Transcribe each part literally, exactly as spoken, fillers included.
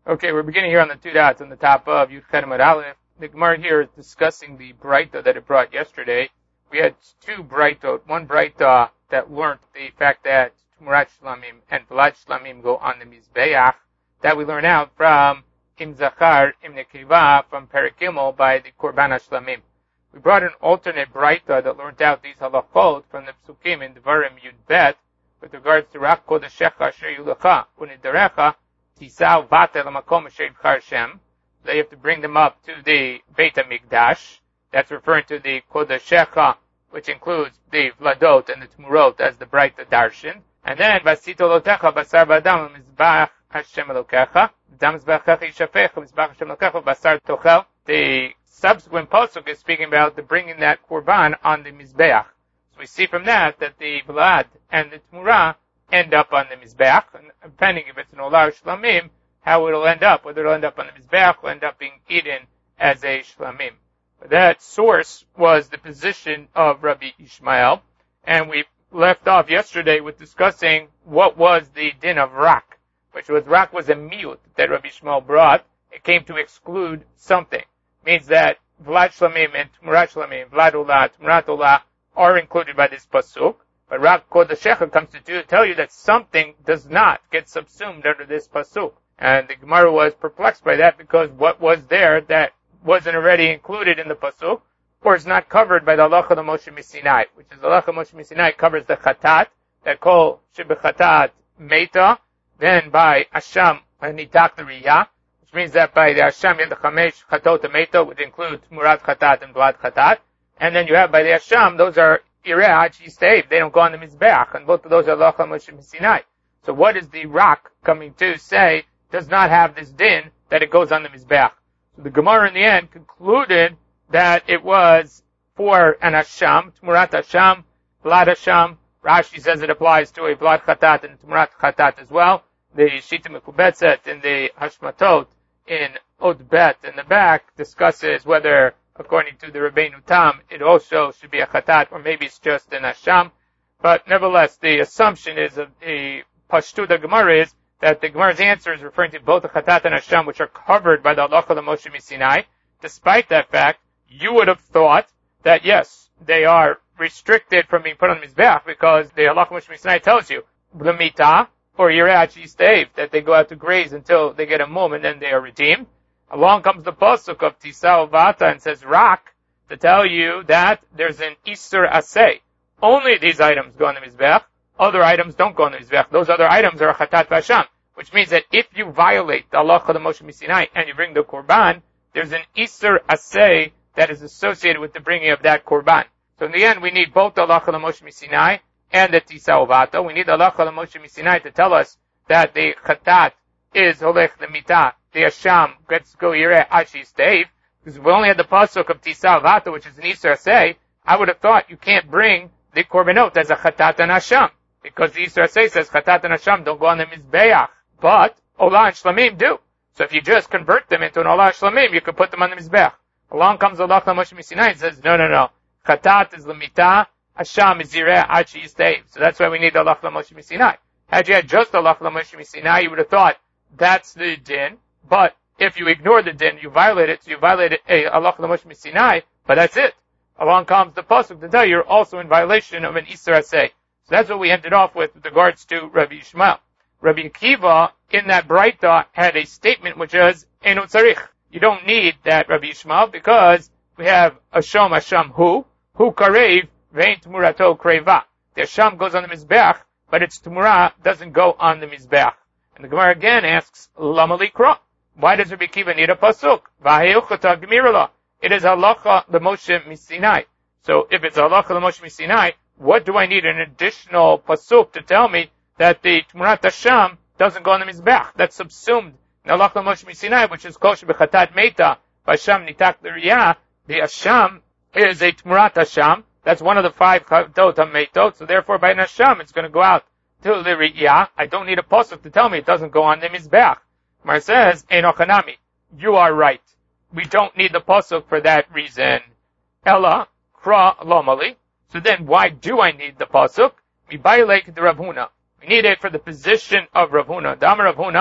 Okay, we're beginning here on the two dots on the top of Yud Chet Amud Aleph. The Gemara here is discussing the Braita that it brought yesterday. We had two Braitot, one Braita that learned the fact that Tmurat Shlamim and Vlad Shlamim go on the Mizbeach, that we learn out from Im Zachar, Im Nekeva, from Perek Gimel by the Korban HaShlamim. We brought an alternate Braita that learned out these halachot from the Psukim in Devarim Yud Bet with regards to Rak Kodeshecha Asher Yulecha Unidarecha Tisau Vata Lamakom Asher Yibchar Shem. They have to bring them up to the Beit HaMikdash. That's referring to the Kodeshecha, which includes the Vladot and the Tmurot as the Braita Darshan. And then Vasito Lotecha Basar Badam Mizbach Hashem Elokecha Dam Mizbachecha Yishafech Mizbach Hashem Elokecha Basar Tochel. The subsequent pasuk is speaking about the bringing that korban on the Mizbeach. So we see from that that the Vlad and the Tmurah end up on the Mizbeach, and depending if it's an Olah Shlamim, how it'll end up, whether it'll end up on the Mizbeach or end up being eaten as a Shlamim. But that source was the position of Rabbi Ishmael, and we left off yesterday with discussing what was the din of Rak, which was Rak was a miut that Rabbi Ishmael brought. It came to exclude something. Means that Vlad Shlamim and Tmurat Shlamim, Vlad Olah, Tmurat Olah are included by this pasuk. But Rak Kodeshecha comes to do, tell you that something does not get subsumed under this pasuk. And the Gemara was perplexed by that because what was there that wasn't already included in the pasuk, or is not covered by the halacha of Moshe Misinai, which is the halacha of Moshe Misinai covers the chatat, that call shebechatat meta, then by Asham and Nitak the Riyah, which means that by the Asham you have the Chamesh Chatot Meta, which includes Murat Chatat and Vlad Chatat, and then you have by the Asham, those are Ireh Hachi Stave, they don't go on the Mizbeach, and both of those are halacha of Moshe Misinai. So what is the Rak coming to say does not have this din that it goes on the Mizbeach? So the Gemara in the end concluded that it was for an Asham, Tmurat Asham, Vlad Asham. Rashi says it applies to a Vlad Chatat and Tmurat Chatat as well. The Shita Mekubetzet in the Hashmatot in Od Bet in the back discusses whether, according to the Rabbeinu Tam, it also should be a Chatat or maybe it's just an Asham. But nevertheless, the assumption is of the Pashtu the Gemara is that the Gemara's answer is referring to both the Chatat and Asham, which are covered by the halacha of Moshe Misinai. Despite that fact, you would have thought that yes, they are restricted from being put on the Mizbeach because the halacha of Moshe Misinai tells you, B'lemita, or Yirei Stave, that they go out to graze until they get a mum and then they are redeemed. Along comes the pasuk of Tisau Vata and says Rak to tell you that there's an Isur Aseh. Only these items go on the Mizbeach. Other items don't go on the Mizbeach. Those other items are Chatat Vasham, which means that if you violate the halacha of Moshe Misinai and you bring the Korban, there's an Isur Aseh that is associated with the bringing of that Korban. So in the end, we need both the halacha of Moshe Misinai and the Tisau Vata. We need the halacha of Moshe Misinai to tell us that the Chatat is Holech the Mitah, the Asham gets go Yireh Ashi Stave, because if we only had the pasuk of Tisau Vata, which is an Isur Aseh, I would have thought you can't bring the Korbanot as a Chatat and Asham, because the Isur Aseh says Chatat and Asham don't go on the Mizbeach, but Olah and Shlamim do. So if you just convert them into an Olah and Shlamim, you could put them on the Mizbeach. Along comes the halacha of Moshe Misinai and says, no, no, no. Chatat is L'mitah, Asham is Yireh Achi Yistev. So that's why we need the halacha of Moshe Misinai. Had you had just the halacha of Moshe Misinai, you would have thought that's the din. But if you ignore the din, you violate it. So you violated a halacha of Moshe Misinai, but that's it. Along comes the pasuk to tell you you're also in violation of an Isur Aseh. So that's what we ended off with with regards to Rabbi Ishmael. Rabbi Akiva in that Braita had a statement which is Eino Tzarich. You don't need that Rabbi Ishmael because we have Asham Asham Hu, Hu Karev, Vein Tmurato Kreva. The Asham goes on the Mizbeach, but its Tmurah doesn't go on the Mizbeach. And the Gemara again asks, Lama Likra? Why does Rabbi Akiva need a pasuk? V'hayuchata Gemirala. It is halacha the Moshe Misinai. So if it's halacha the Moshe Misinai, what do I need an additional pasuk to tell me that the Tmurat Asham doesn't go on the Mizbeach? That's subsumed in halacha Moshe Misinai, which is kosher b'chatat meta, b'asham nitak l'riyah. The Asham is a Tmurat Asham. That's one of the five chatot ha-meitot. So therefore, by an Asham, it's going to go out to the Riyah. I don't need a pasuk to tell me it doesn't go on the Mizbeach. Mar says, Eino chanami. You are right. We don't need the pasuk for that reason. Ella, kra lomali. So then why do I need the pasuk? We violate the Rav Huna. We need it for the position of Rav Huna. Dama Rav Huna,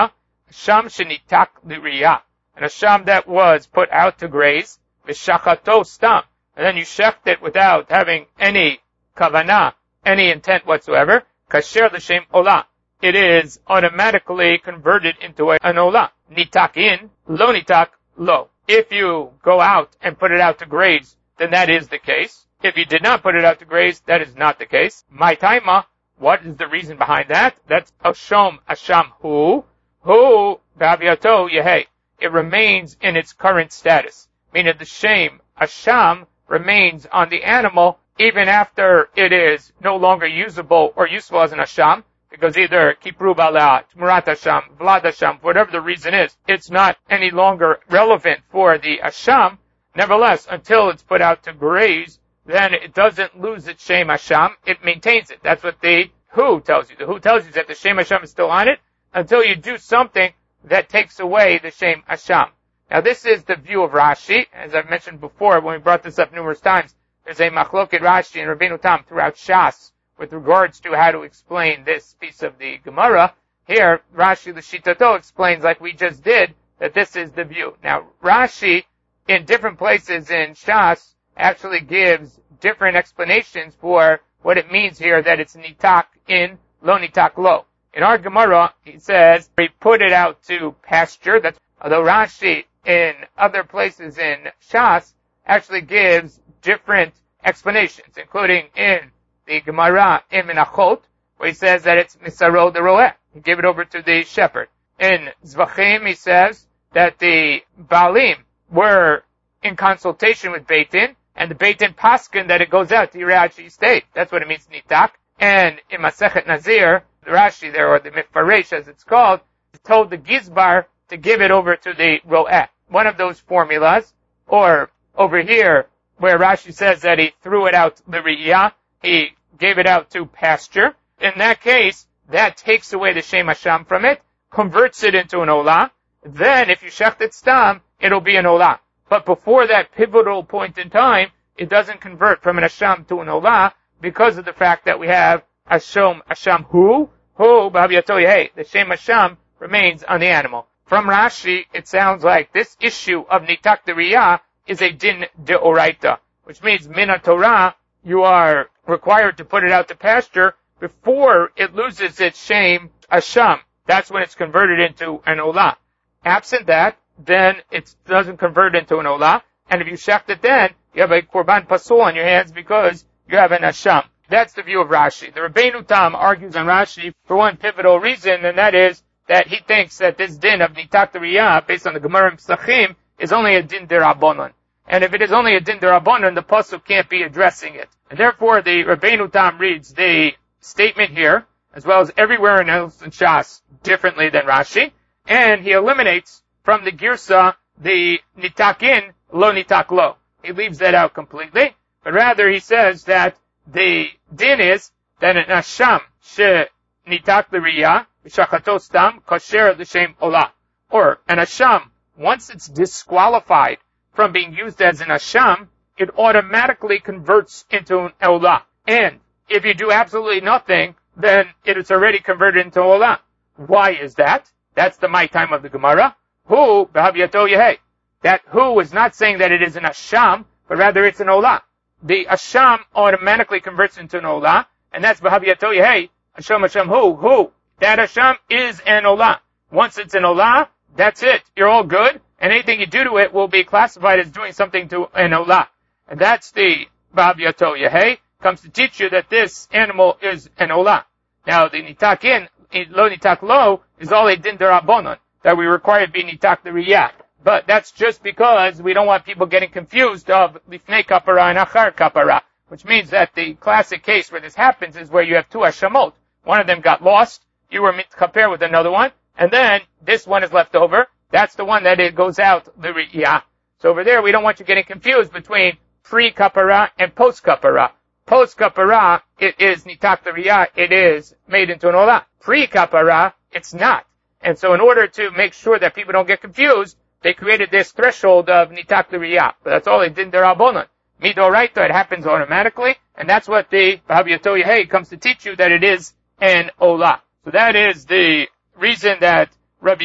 Sham shenitak l'riyah, and a sham that was put out to graze, v'shachato stam, and then you shecht it without having any kavanah, any intent whatsoever, kasher l'shem olah. It is automatically converted into an olah. Nitak in, lo nitak lo. If you go out and put it out to graze, then that is the case. If you did not put it out to graze, that is not the case. My taima, what is the reason behind that? That's ashom asham hu, hu b'aviato yehei. It remains in its current status. Meaning the shame, asham, remains on the animal even after it is no longer usable or useful as an asham, because either kipru bala, tmurat asham, vlad asham, whatever the reason is, it's not any longer relevant for the asham. Nevertheless, until it's put out to graze, then it doesn't lose its shem asham, it maintains it. That's what the who tells you. The who tells you that the shem asham is still on it until you do something that takes away the shem asham. Now this is the view of Rashi. As I've mentioned before, when we brought this up numerous times, there's a machloket Rashi and Rabbeinu Tam throughout Shas with regards to how to explain this piece of the Gemara. Here, Rashi L'Shitato explains, like we just did, that this is the view. Now, Rashi, in different places in Shas, actually gives different explanations for what it means here that it's nitak in, lo nitak lo. In our Gemara, he says, we put it out to pasture. That's, although Rashi, in other places in Shas, actually gives different explanations, including in the Gemara in Menachot, where he says that it's misaro de roeh. He gave it over to the shepherd. In Zvachim, he says that the Baalim were in consultation with Beit Din, and the Beit Din paskin that it goes out to Yirachi state. That's what it means, nitak. And in Masechet Nazir, the Rashi there, or the Mifaresh as it's called, told the Gizbar to give it over to the roeh. One of those formulas, or over here, where Rashi says that he threw it out l'riyah, he gave it out to pasture. In that case, that takes away the shem hasham from it, converts it into an olah. Then, if you shecht it stam, it'll be an olah. But before that pivotal point in time, it doesn't convert from an hasham to an olah because of the fact that we have ashom hasham hu, hu b'haviyato yehei. The shem hasham remains on the animal. From Rashi, it sounds like this issue of nitak deriyah is a din deoraita, which means min Torah, you are required to put it out to pasture before it loses its shem hasham. That's when it's converted into an olah. Absent that, then it doesn't convert into an olah, and if you shecht it then, you have a korban pasul on your hands because you have an hasham. That's the view of Rashi. The Rabbeinu Tam argues on Rashi for one pivotal reason, and that is that he thinks that this din of nitak deriyah, based on the Gemara in Pesachim, is only a din derabonon. And if it is only a din derabonon, the pasuk can't be addressing it. And therefore, the Rabbeinu Tam reads the statement here, as well as everywhere else in Shas, differently than Rashi, and he eliminates from the girsa the nitak in, lo nitak lo. He leaves that out completely, but rather he says that the din is that an asham she nitak l'riyah v'shachato stam kosher l'shem olah, or an asham, once it's disqualified from being used as an asham, it automatically converts into an olah. And if you do absolutely nothing, then it is already converted into olah. Why is that? That's the my time of the Gemara. Hu b'haviyato yehei. That hu is not saying that it is an asham, but rather it's an olah. The asham automatically converts into an olah, and that's b'haviyato yehei. Asham asham hu hu. That asham is an olah. Once it's an olah, that's it. You're all good, and anything you do to it will be classified as doing something to an olah. And that's the b'haviyato yehei. Comes to teach you that this animal is an olah. Now the nitak in, lo nitak lo, is all a din derabonon, that we require to be nitak deriyah. But that's just because we don't want people getting confused of lifnei kapara and achar kapara, which means that the classic case where this happens is where you have two hashamot. One of them got lost, you were mitchaper with another one, and then this one is left over. That's the one that it goes out l'riyah. So over there we don't want you getting confused between pre-kapara and post-kapara. Post-kapara, it is nitak deriyah, it is made into an olah. Pre-kapara, it's not. And so in order to make sure that people don't get confused, they created this threshold of nitak deriyah. But that's all it did derabonon. Midoraita, it happens automatically, and that's what the b'haviyato yehei comes to teach you, that it is an olah. So that is the reason that Rabbi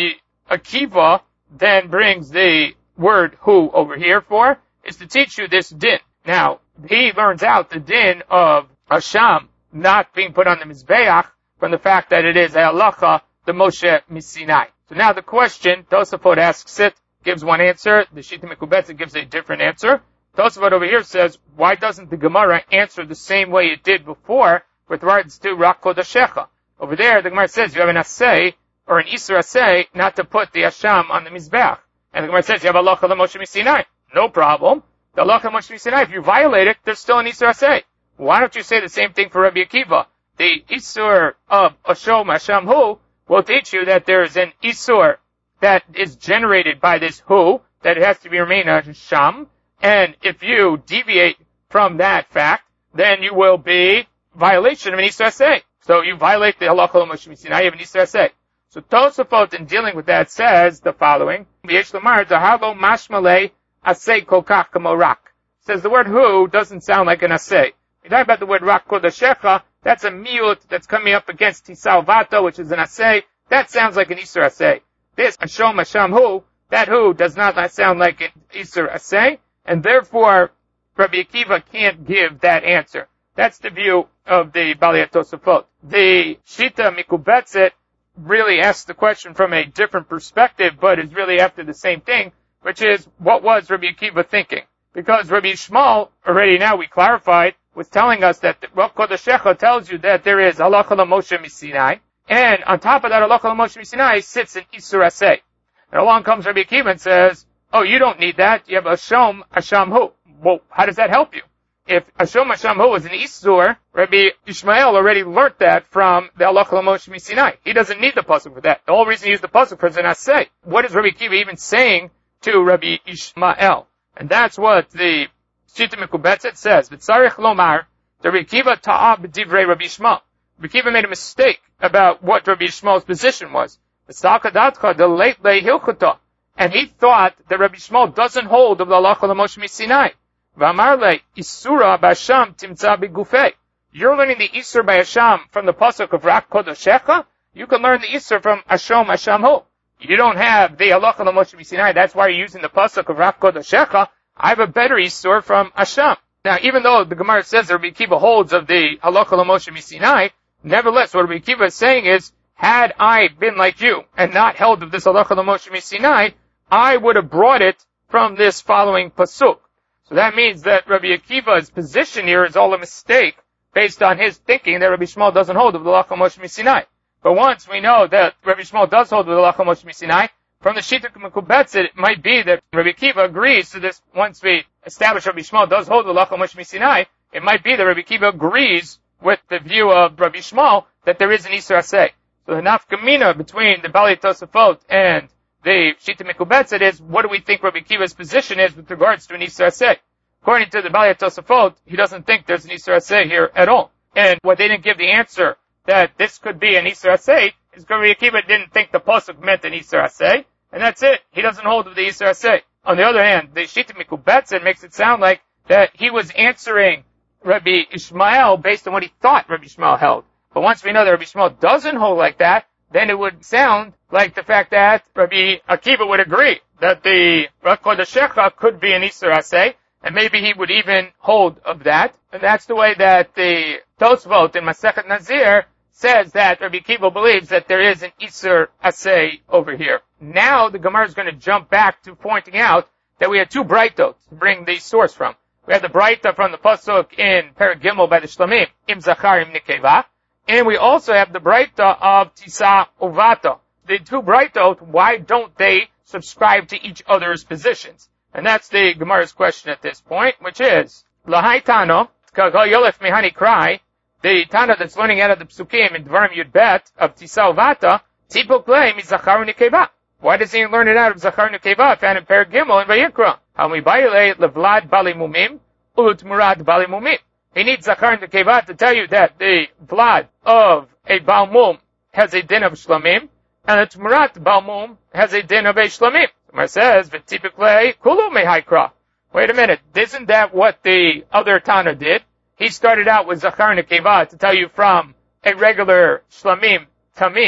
Akiva then brings the word who over here for is to teach you this din. Now, he learns out the din of Asham not being put on the Mizbeach from the fact that it is a halacha, the Moshe Misinai. So now the question, Tosafot asks it, gives one answer, the Shita Mekubetza gives a different answer. Tosafot over here says, why doesn't the Gemara answer the same way it did before with regards to Rak Kodashecha? Over there, the Gemara says you have an assay, or an Isur assay, not to put the Asham on the Mizbeach. And the Gemara says you have halacha, the Moshe Misinai. No problem. The halacha, the Moshe Misinai, if you violate it, there's still an Isur assay. Why don't you say the same thing for Rabbi Akiva? The Isur of Ashom Asham Hu will teach you that there is an Isur that is generated by this Hu, that it has to be remain a Sham, and if you deviate from that fact, then you will be violation of an Isur Aseh. So you violate the Halacha Moshe Misinai, you have an Isur Aseh. So Tosafot, in dealing with that, says the following, Yesh Lamar, Zahalo Mashmalei Aseh Kokach Kamo Rak. Says the word Hu doesn't sound like an Aseh. We talk about the word Rak Kodashecha, that's a miut that's coming up against Tisalvato, which is an Aseh. That sounds like an Isur Aseh. This Ashom Asham Hu, that Hu does not sound like an Isur Aseh, and therefore Rabbi Akiva can't give that answer. That's the view of the Balei Tosafot. The Shita Mikubetzet really asks the question from a different perspective, but is really after the same thing, which is, what was Rabbi Akiva thinking? Because Rabbi Shmuel, already now we clarified, was telling us that Rav Kodashecha tells you that there is halacha Moshe Misinai, and on top of that halacha Moshe Misinai sits an Isur Aseh. And along comes Rabbi Akiva and says, oh, you don't need that, you have Ashom Asham Hu. Well, how does that help you? If Ashom Asham Hu is an Isur, Rabbi Ishmael already learnt that from the halacha Moshe Misinai. He doesn't need the pasuk for that. The whole reason he used the pasuk for is an Aseh. What is Rabbi Akiva even saying to Rabbi Ishmael? And that's what the Shita Mekubetzet says. V'tzarich lomar, the Rabbi Akiva ta'ab divrei Rabbi Shmuel. Rabbi Akiva made a mistake about what Rabbi Shmuel's position was. V'sakadatcha de leit le hilchota. And he thought that Rabbi Shmuel doesn't hold of the halacha Moshe Misinai. V'amar le isura b'asham timtza b'gufei. You're learning the isur by Asham from the pasuk of Rak Kodashecha. You can learn the isur from Ashom Asham Hu. You don't have the halacha Moshe Misinai. That's why you're using the pasuk of Rak Kodashecha. I have a better Isur from Asham. Now, even though the Gemara says that Rabbi Akiva holds of the halacha Moshe Misinai, nevertheless, what Rabbi Akiva is saying is, had I been like you and not held of this halacha Moshe Misinai, I would have brought it from this following pasuk. So that means that Rabbi Akiva's position here is all a mistake based on his thinking that Rabbi Shmuel doesn't hold of the halacha Moshe Misinai. But once we know that Rabbi Shmuel does hold of the halacha Moshe Misinai, from the Shita Mekubetzet, it might be that Rabbi Akiva agrees to this. Once we establish Rabbi Shmuel does hold the halacha Moshe Misinai, it might be that Rabbi Akiva agrees with the view of Rabbi Shmuel that there is an Isur Aseh. So the nafkamina between the Balei Tosafot and the Shita Mekubetzet is, what do we think Rabbi Akiva's position is with regards to an Isur Aseh? According to the Balei Tosafot, he doesn't think there's an Isur Aseh here at all. And what they didn't give the answer that this could be an Isur Aseh is because Rabbi Akiva didn't think the pasuk meant an Isur Aseh. And that's it. He doesn't hold of the Isur Aseh. On the other hand, the Shita Mekubetzet makes it sound like that he was answering Rabbi Ishmael based on what he thought Rabbi Ishmael held. But once we know that Rabbi Ishmael doesn't hold like that, then it would sound like the fact that Rabbi Akiva would agree that the Rak Kodashecha could be an Isur Aseh, and maybe he would even hold of that. And that's the way that the Tosfot in Masechet Nazir says that Rabbi Akiva believes that there is an Isur Aseh over here. Now the Gemara is going to jump back to pointing out that we had two Braitot to bring the source from. We have the Braita from the pasuk in Perek Gimel by the Shlamim, Im Zachar Im Nekeva, and we also have the Braita of Tisa Uvata. The two Braitot, why don't they subscribe to each other's positions? And that's the Gemara's question at this point, which is, Lahai Tano, Kagol Yolef Mehani Krai, the Tana that's learning out of the Psukim in Dvarim Yud Bet of Tisa Uvata, Tipok Leim is Zachar Nekeva. Why does he learn it out of Zachar Nekeva found in Perek Gimel and Vayikra? Hamibayile levlad bali mumim ut murad bali mumim. He needs Zachar Nekeva to tell you that the vlad of a Baal Mum has a din of shlamim, and the Tmurat Baal Mum has a din of a shlamim. It says, V'tipikle kulu mehaikra. Wait a minute, isn't that what the other Tana did? He started out with Zachar Nekeva to tell you from a regular shlamim tamim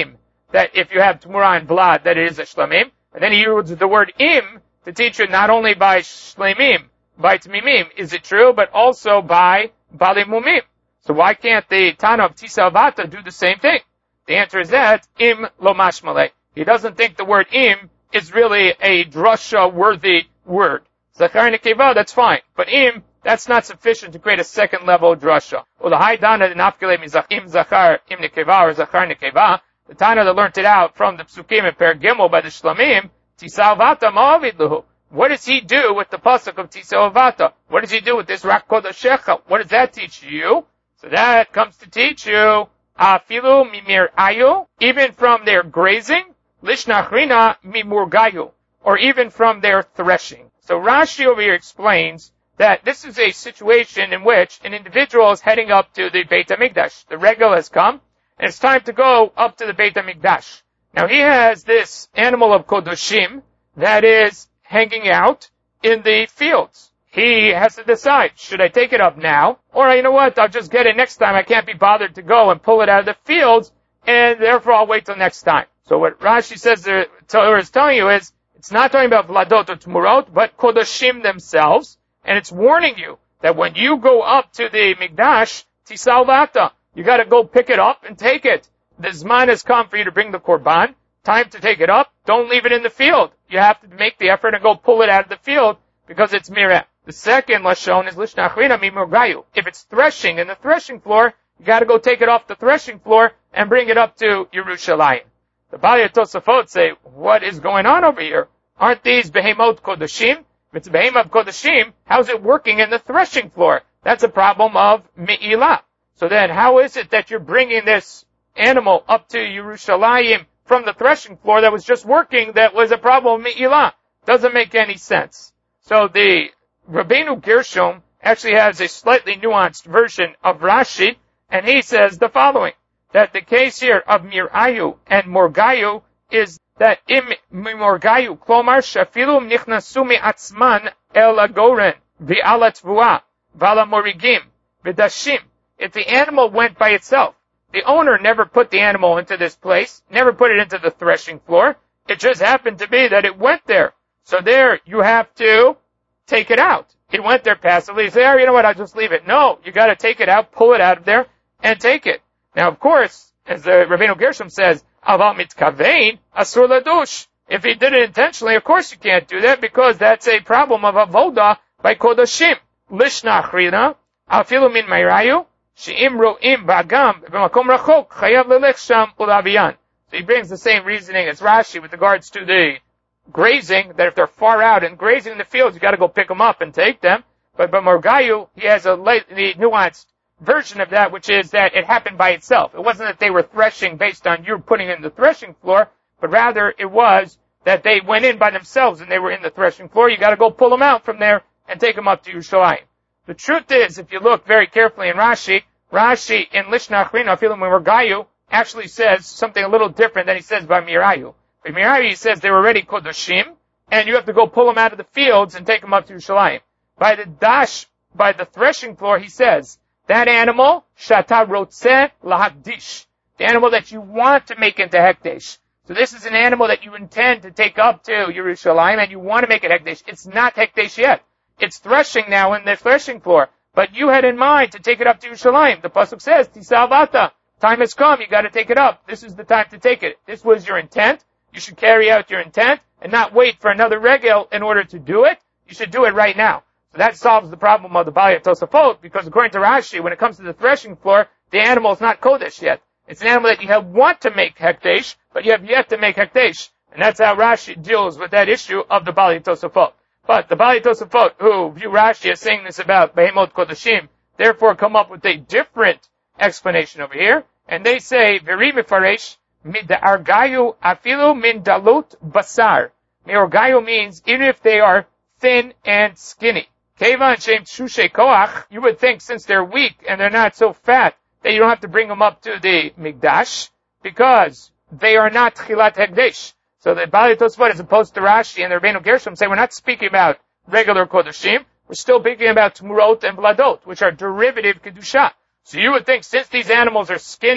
that if you have Tmura and Vlad, that it is a Shlamim. And then he used the word Im to teach you not only by Shlamim, by Tmimim, is it true, but also by Bali Mumim. So why can't the Tana of Tisa Avata do the same thing? The answer is that Im lo mashmale. He doesn't think the word Im is really a drasha-worthy word. Zachar nekeva, that's fine. But Im, that's not sufficient to create a second level drasha. Well, the high Tana, the nafkele im zachar im nekeva, or zachar nekeva, the Tana that learned it out from the Psukim and Per Gimel by the Shlamim, Tisa Avata ma'avid luhu. What does he do with the pasuk of Tisa Avata? What does he do with this Rak Kodashecha? What does that teach you? So that comes to teach you, Afilu mimir ayu, even from their grazing, Lishnachrina mimurgayu, or even from their threshing. So Rashi over here explains that this is a situation in which an individual is heading up to the Beit HaMikdash. The regal has come, and it's time to go up to the Beit HaMikdash. Now he has this animal of Kodoshim that is hanging out in the fields. He has to decide, should I take it up now? Or, you know what, I'll just get it next time. I can't be bothered to go and pull it out of the fields, and therefore I'll wait till next time. So what Rashi says there, or is telling you is, it's not talking about Vladot or Tmurot, but Kodoshim themselves, and it's warning you that when you go up to the Mikdash, Tisalvata, you gotta go pick it up and take it. The Zman has come for you to bring the Korban. Time to take it up. Don't leave it in the field. You have to make the effort and go pull it out of the field because it's mireh. The second lashon is lishnachrina mimurgayu. If it's threshing in the threshing floor, you gotta go take it off the threshing floor and bring it up to Yerushalayim. The Bali Tosafot say, what is going on over here? Aren't these behemot kodashim? If it's behemot kodashim, how's it working in the threshing floor? That's a problem of me'ilah. So then, how is it that you're bringing this animal up to Yerushalayim from the threshing floor that was just working that was a problem of me'ilah? Doesn't make any sense. So the Rabbeinu Gershom actually has a slightly nuanced version of Rashi, and he says the following, that the case here of Mirayu and Morgayu is that im Morgayu, klomar shafilum nichnasu me'atzman el agoren v'ala tvua v'ala morigim v'dashim. If the animal went by itself, the owner never put the animal into this place, never put it into the threshing floor. It just happened to be that it went there. So there, you have to take it out. It went there passively. You say, oh, you know what, I'll just leave it. No, you gotta take it out, pull it out of there, and take it. Now, of course, as the Rabbeinu Gershom says, aval mitkavein asur ladush. If he did it intentionally, of course you can't do that, because that's a problem of avoda by kodashim. Lishnachrina, afilu min mayrayu, she'im ro'im ba'agam, b'makom rachok, chayav lelech sham ulaviyan. So he brings the same reasoning as Rashi with regards to the grazing, that if they're far out and grazing in the fields, you gotta go pick them up and take them. But by Morgayu, he has a slightly nuanced version of that, which is that it happened by itself. It wasn't that they were threshing based on you putting it in the threshing floor, but rather it was that they went in by themselves and they were in the threshing floor. You gotta go pull them out from there and take them up to Yerushalayim. The truth is, if you look very carefully in Rashi, Rashi in Lishnachrina Afilu Morgayu actually says something a little different than he says by Mirayu. By Mirayu he says they were already Kodoshim, and you have to go pull them out of the fields and take them up to Yerushalayim. By the dash, by the threshing floor, he says, that animal, shata rotzeh lahakdish, the animal that you want to make into hekdesh. So this is an animal that you intend to take up to Yerushalayim, and you want to make it hekdesh. It's not hekdesh yet. It's threshing now in the threshing floor, but you had in mind to take it up to Yerushalayim. The pasuk says, Tisalvata, time has come, you got to take it up. This is the time to take it. This was your intent. You should carry out your intent and not wait for another regel in order to do it. You should do it right now. So that solves the problem of the Bali Tosafot, because according to Rashi, when it comes to the threshing floor, the animal is not Kodesh yet. It's an animal that you have want to make Hekdesh, but you have yet to make Hekdesh. And that's how Rashi deals with that issue of the Bali Tosafot. But the Bali Tosafot, who view Rashi as saying this about Behemot Kodashim, therefore come up with a different explanation over here. And they say, Veri Mefaresh, Mid'argayu afilu min dalut basar. Me'argayu means even if they are thin and skinny. Kevan shem shushe koach, you would think since they're weak and they're not so fat that you don't have to bring them up to the Mikdash, because they are not Chilat Hekdesh. So the Bali Tosafot, as opposed to Rashi and the Rabbeinu Gershom, say we're not speaking about regular Kodashim, we're still speaking about Tmurot and Vladot, which are derivative Kedusha. So you would think since these animals are skinny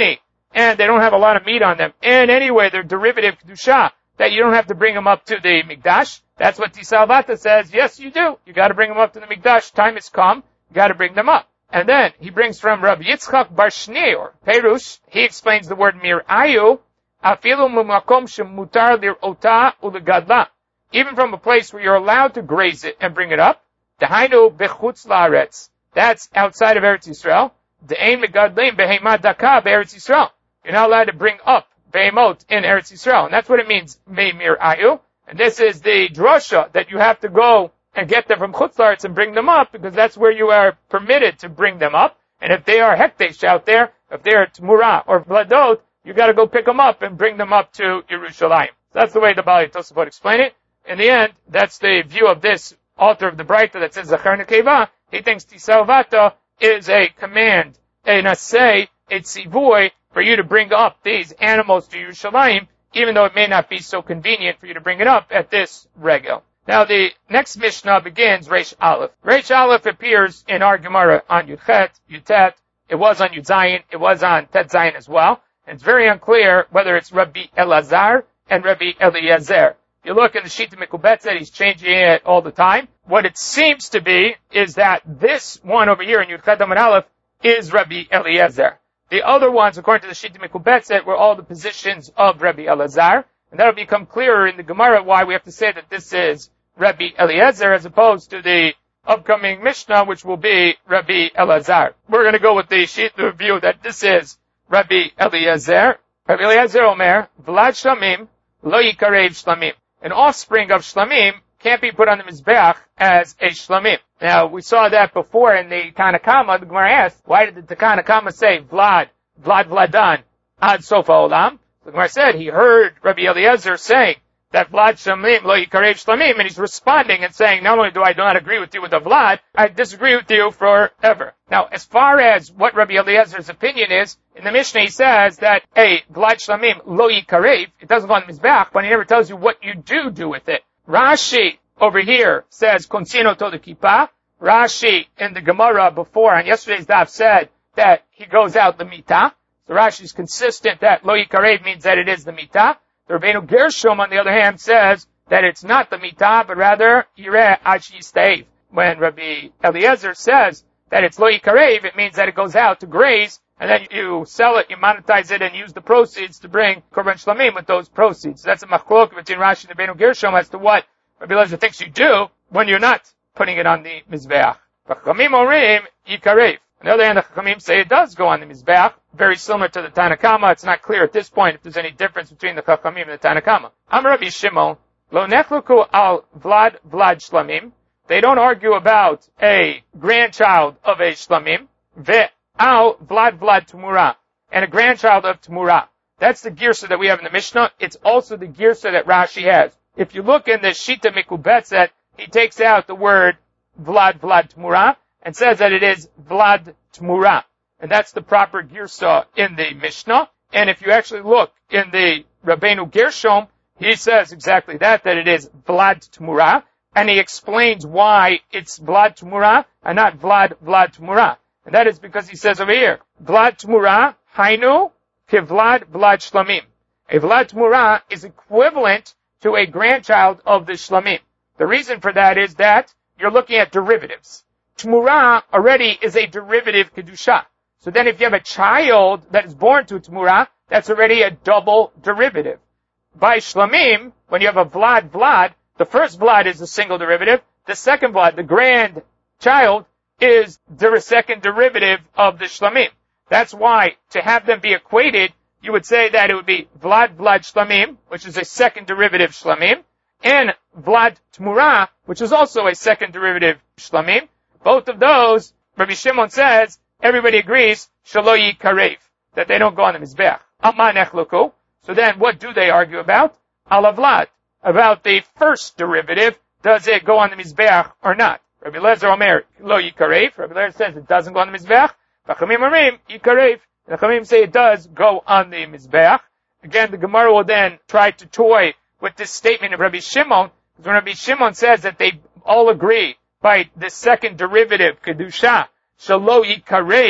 and they don't have a lot of meat on them. And anyway, they're derivative kedusha, that you don't have to bring them up to the mikdash. That's what Tisalvata says. Yes, you do. You got to bring them up to the mikdash. Time has come. You got to bring them up. And then he brings from Rabbi Yitzchak Bar Shneur, Perush. He explains the word mir'ayu, afilu mumakom shemutar lir'ota ulegadla. Even from a place where you're allowed to graze it and bring it up. Dehainu bechutz la'aretz. That's outside of Eretz Yisrael. De'ein megadlim behemah daka be'eretz Yisrael. You're not allowed to bring up behemot in Eretz Yisrael. And that's what it means, me mir'ayu. And this is the drasha that you have to go and get them from Chutz La'aretz and bring them up, because that's where you are permitted to bring them up. And if they are hekdesh out there, if they are Tmura or Vladot, you got to go pick them up and bring them up to Yerushalayim. So that's the way the Bali Tosafot explain it. In the end, that's the view of this author of the Braita that says Zachar Nekeva. He thinks Tisalvata is a command, a nasei, a tzivui, for you to bring up these animals to Yerushalayim, even though it may not be so convenient for you to bring it up at this regel. Now the next Mishnah begins Reish Aleph. Reish Aleph appears in our Gemara on Yudchet, Yutet. It was on Yud Zayin. It was on Tet Zayin as well. And it's very unclear whether it's Rabbi Elazar and Rabbi Eliezer. If you look in the Shita Mekubetzet, he's changing it all the time. What it seems to be is that this one over here in Yudchet Amud Aleph is Rabbi Eliezer. The other ones, according to the Shita Mekubetzet, were all the positions of Rabbi Elazar. And that'll become clearer in the Gemara why we have to say that this is Rabbi Eliezer as opposed to the upcoming Mishnah, which will be Rabbi Elazar. We're going to go with the Shita view that this is Rabbi Eliezer. Rabbi Eliezer Omer, Vlad Shlamim, Lo Yikarev Shlamim. An offspring of Shlamim can't be put on the Mizbeach as a Shlamim. Now, we saw that before in the Tanakama. The Gemara asked, why did the Tanakama say Vlad, Vlad Vladan, Ad Sofa Olam? The Gemara said he heard Rabbi Eliezer saying that Vlad Shlamim, Lo Yikarev Shlamim, and he's responding and saying, not only do I not agree with you with the Vlad, I disagree with you forever. Now, as far as what Rabbi Eliezer's opinion is, in the Mishnah he says that, hey, Vlad Shlamim, Lo Yikarev, it doesn't go on the Mizbeach, but he never tells you what you do do with it. Rashi over here says, Konsino to the Kippah. Rashi in the Gemara before, on yesterday's daf, said that he goes out the Mitah. So Rashi is consistent that Lo Yikarev means that it is the Mitah. The Rabbeinu Gershom, on the other hand, says that it's not the Mitah, but rather Yireh Ad Sheyisteiv. When Rabbi Eliezer says that it's Lo Yikarev, it means that it goes out to graze, and then you sell it, you monetize it, and use the proceeds to bring Korban Shlamim with those proceeds. So that's a machlok between Rashi and Rabbeinu Gershom as to what Rabbi Eliezer thinks you do when you're not putting it on the Mizbeach. Chachamim Orim Yikarev. On the other hand, the Chachamim say it does go on the Mizbeach, very similar to the Tanakama. It's not clear at this point if there's any difference between the Chachamim and the Tanakama. Am Rabbi Shimon, Lo nechluku al Vlad Vlad Shlamim. They don't argue about a grandchild of a Shlamim, ve al Vlad Vlad Tmura, and a grandchild of Tmura. That's the girsa that we have in the Mishnah. It's also the girsa that Rashi has. If you look in the Shita Mekubetzet, he takes out the word Vlad Vlad Tmura, and says that it is Vlad Tmura. And that's the proper girsa in the Mishnah. And if you actually look in the Rabbeinu Gershom, he says exactly that, that it is Vlad Tmura. And he explains why it's Vlad Tmura and not Vlad Vlad Tmura. And that is because he says over here, Vlad Tmura, Hainu, ke Vlad Vlad Shlamim. A Vlad Tmura is equivalent to a grandchild of the Shlamim. The reason for that is that you're looking at derivatives. Tmura already is a derivative kedusha. So then if you have a child that is born to Tmura, that's already a double derivative. By Shlamim, when you have a Vlad Vlad, the first Vlad is a single derivative. The second Vlad, the grandchild, is the second derivative of the Shlamim. That's why, to have them be equated, you would say that it would be Vlad Vlad Shlamim, which is a second derivative Shlamim, and Vlad Tmura, which is also a second derivative Shlamim. Both of those, Rabbi Shimon says, everybody agrees, Shelo Yikarev, that they don't go on the Mizbeach. Amma nechluku. So then, what do they argue about? Ala Vlad. About the first derivative, does it go on the Mizbeach or not? Rabbi Eliezer Omer, Lo Yikarev. Rabbi Eliezer says it doesn't go on the Mizbeach. Chachamim Orim, Yikarev. The Chachamim say it does go on the Mizbeach. Again, the Gemara will then try to toy with this statement of Rabbi Shimon, because when Rabbi Shimon says that they all agree by the second derivative, Kedusha, Shelo Yikarev,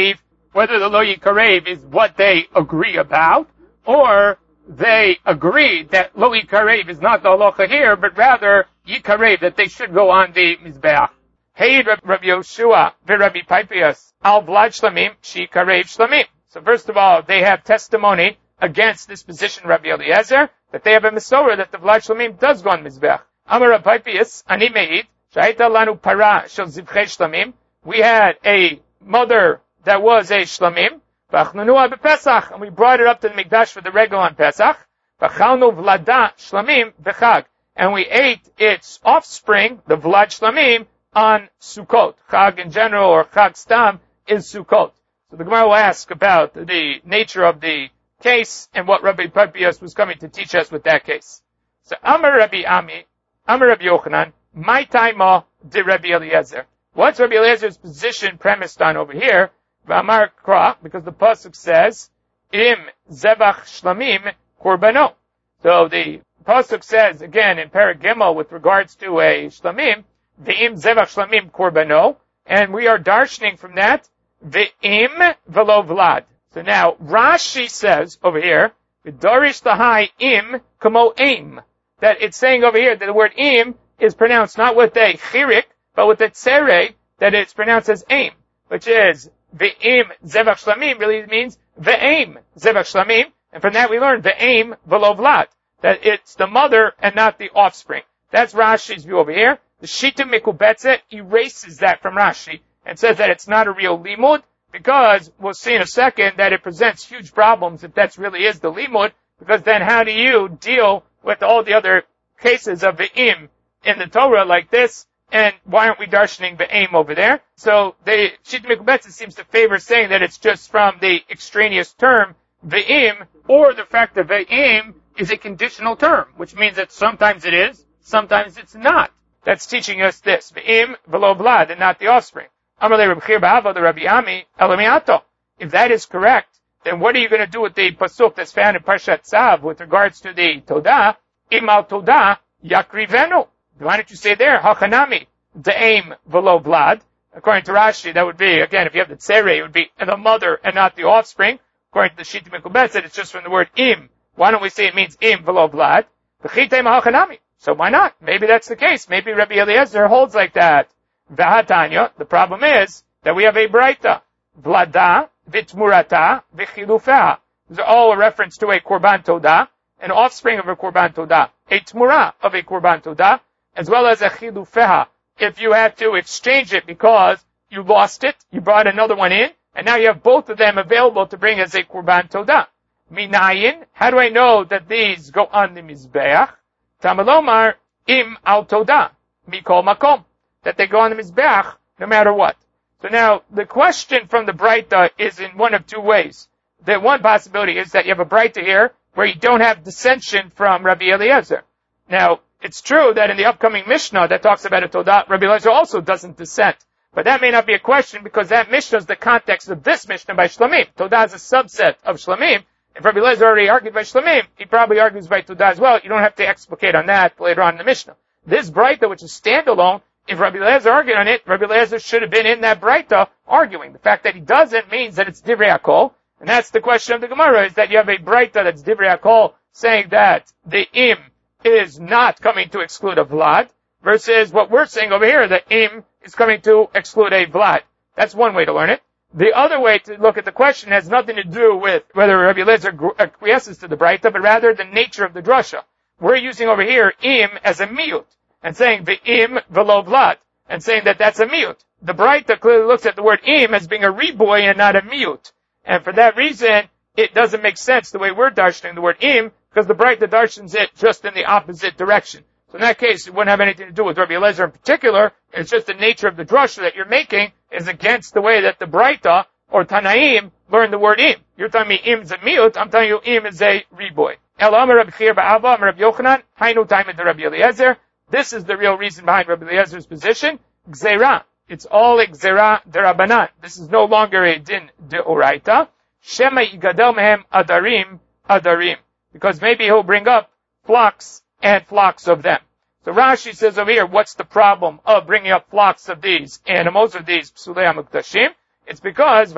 whether the lo yikarev is what they agree about, or they agree that lo yikarev is not the halacha here, but rather yikarev, that they should go on the mizbeach. Hey, Rabbi Yoshua, Rabbi Paipias, al vlad shlamim, shi karev shlamim. So first of all, they have testimony against this position, Rabbi Eliezer, that they have a Mesorah that the vlad shlamim does go on mizbeach. Amar Rabbi Paipias, ani meid, sha'ita lanu para shel zivchei shlamim. We had a mother that was a shlamim, v'achnunua b'Pesach, and we brought it up to the mikdash for the regal on Pesach. V'chalnu vlada shlamim b'chag, and we ate its offspring, the vlad shlamim, on Sukkot. Chag in general, or Chag Stam, is Sukkot. So the Gemara will ask about the nature of the case and what Rabbi Papias was coming to teach us with that case. So Amar Rabbi Ami, Amar Rabbi Yochanan, my taima de Rabbi Eliezer. What's Rabbi Eliezer's position premised on over here? V'amar Kra, because the pasuk says, Im zevach shlamim korbano. So the pasuk says, again, in Perek Gimel, with regards to a shlamim, V'im zevach shlamim korbano, and we are darshaning from that, V'im velo vlad. So now, Rashi says over here, V'darish lahai im kamo im. That it's saying over here that the word im is pronounced not with a chirik, but with a tzere, that it's pronounced as aim, which is V'im zevach shlamim really means V'im zevach shlamim, and from that we learn V'im velo vlad, that it's the mother and not the offspring. That's Rashi's view over here. The Shita Mikubetze erases that from Rashi and says that it's not a real limud, because we'll see in a second that it presents huge problems if that really is the limud, because then how do you deal with all the other cases of Ve'im in the Torah like this, and why aren't we darshaning Ve'im over there? So the Shita Mikubetze seems to favor saying that it's just from the extraneous term Ve'im, or the fact that Ve'im is a conditional term, which means that sometimes it is, sometimes it's not. That's teaching us this. V'im v'lo vlad, and not the offspring. Amalei Reb Chir Ba'ava, the Rabbi Ami, elamiato. If that is correct, then what are you going to do with the pasuk that's found in Parshat Tzav with regards to the Todah? Im al Todah yakrivenu. Why don't you say there, hachanami, de'im v'lo vlad? According to Rashi, that would be, again, if you have the tzere, it would be the mother and not the offspring. According to the Shita Mikubetze, it's just from the word im. Why don't we say it means im v'lo vlad? V'chitei hachanami. So why not? Maybe that's the case. Maybe Rabbi Eliezer holds like that. V'hatanya, the problem is that we have a braita. Vlada, v'tmurata, v'chilufeha. These are all a reference to a korban todah, an offspring of a korban todah, a tmura of a korban todah, as well as a chilufeha. If you have to exchange it because you lost it, you brought another one in, and now you have both of them available to bring as a korban todah. Minayin, how do I know that these go on the mizbeach? Tamalomar im al todah mikol makom, that they go on the mizbeach no matter what. So now the question from the Braita is in one of two ways. The one possibility is that you have a Braita here where you don't have dissension from Rabbi Eliezer. Now it's true that in the upcoming Mishnah that talks about a todah, Rabbi Eliezer also doesn't dissent, but that may not be a question because that Mishnah is the context of this Mishnah by Shlamim. Todah is a subset of Shlamim. If Rabbi Eliezer already argued by Shlamim, he probably argues by Todah as well. You don't have to explicate on that later on in the Mishnah. This Braita, which is standalone, if Rabbi Eliezer argued on it, Rabbi Eliezer should have been in that Braita arguing. The fact that he doesn't means that it's Divrei HaKol, and that's the question of the Gemara, is that you have a Braita that's Divrei HaKol saying that the Im is not coming to exclude a Vlad, versus what we're saying over here, that Im is coming to exclude a Vlad. That's one way to learn it. The other way to look at the question has nothing to do with whether Rabbi Eliezer acquiesces to the Braita, but rather the nature of the drasha. We're using over here im as a miyut, and saying the im velo vlad, and saying that that's a miyut. The Braita clearly looks at the word im as being a riboy and not a miyut. And for that reason, it doesn't make sense the way we're darshaning the word im, because the Braita darshans it just in the opposite direction. So in that case, it wouldn't have anything to do with Rabbi Eliezer in particular. It's just the nature of the drasha that you're making is against the way that the Braita or Tanaim learn the word im. You're telling me im is a miut, I'm telling you im is a riboy. El Amar Rabbi Chir Ba'ava, Amar Rabbi Yochanan, Hainu Taimid to Rabbi Eliezer. This is the real reason behind Rabbi Eliezer's position. Gzeira. It's all a Gzeira derabanan. This is no longer a din deoraita. Shema yigadel mehem adarim, adarim. Because maybe he'll bring up flocks and flocks of them. So Rashi says over here, what's the problem of bringing up flocks of these animals, of these psulei hamukdashim? It's because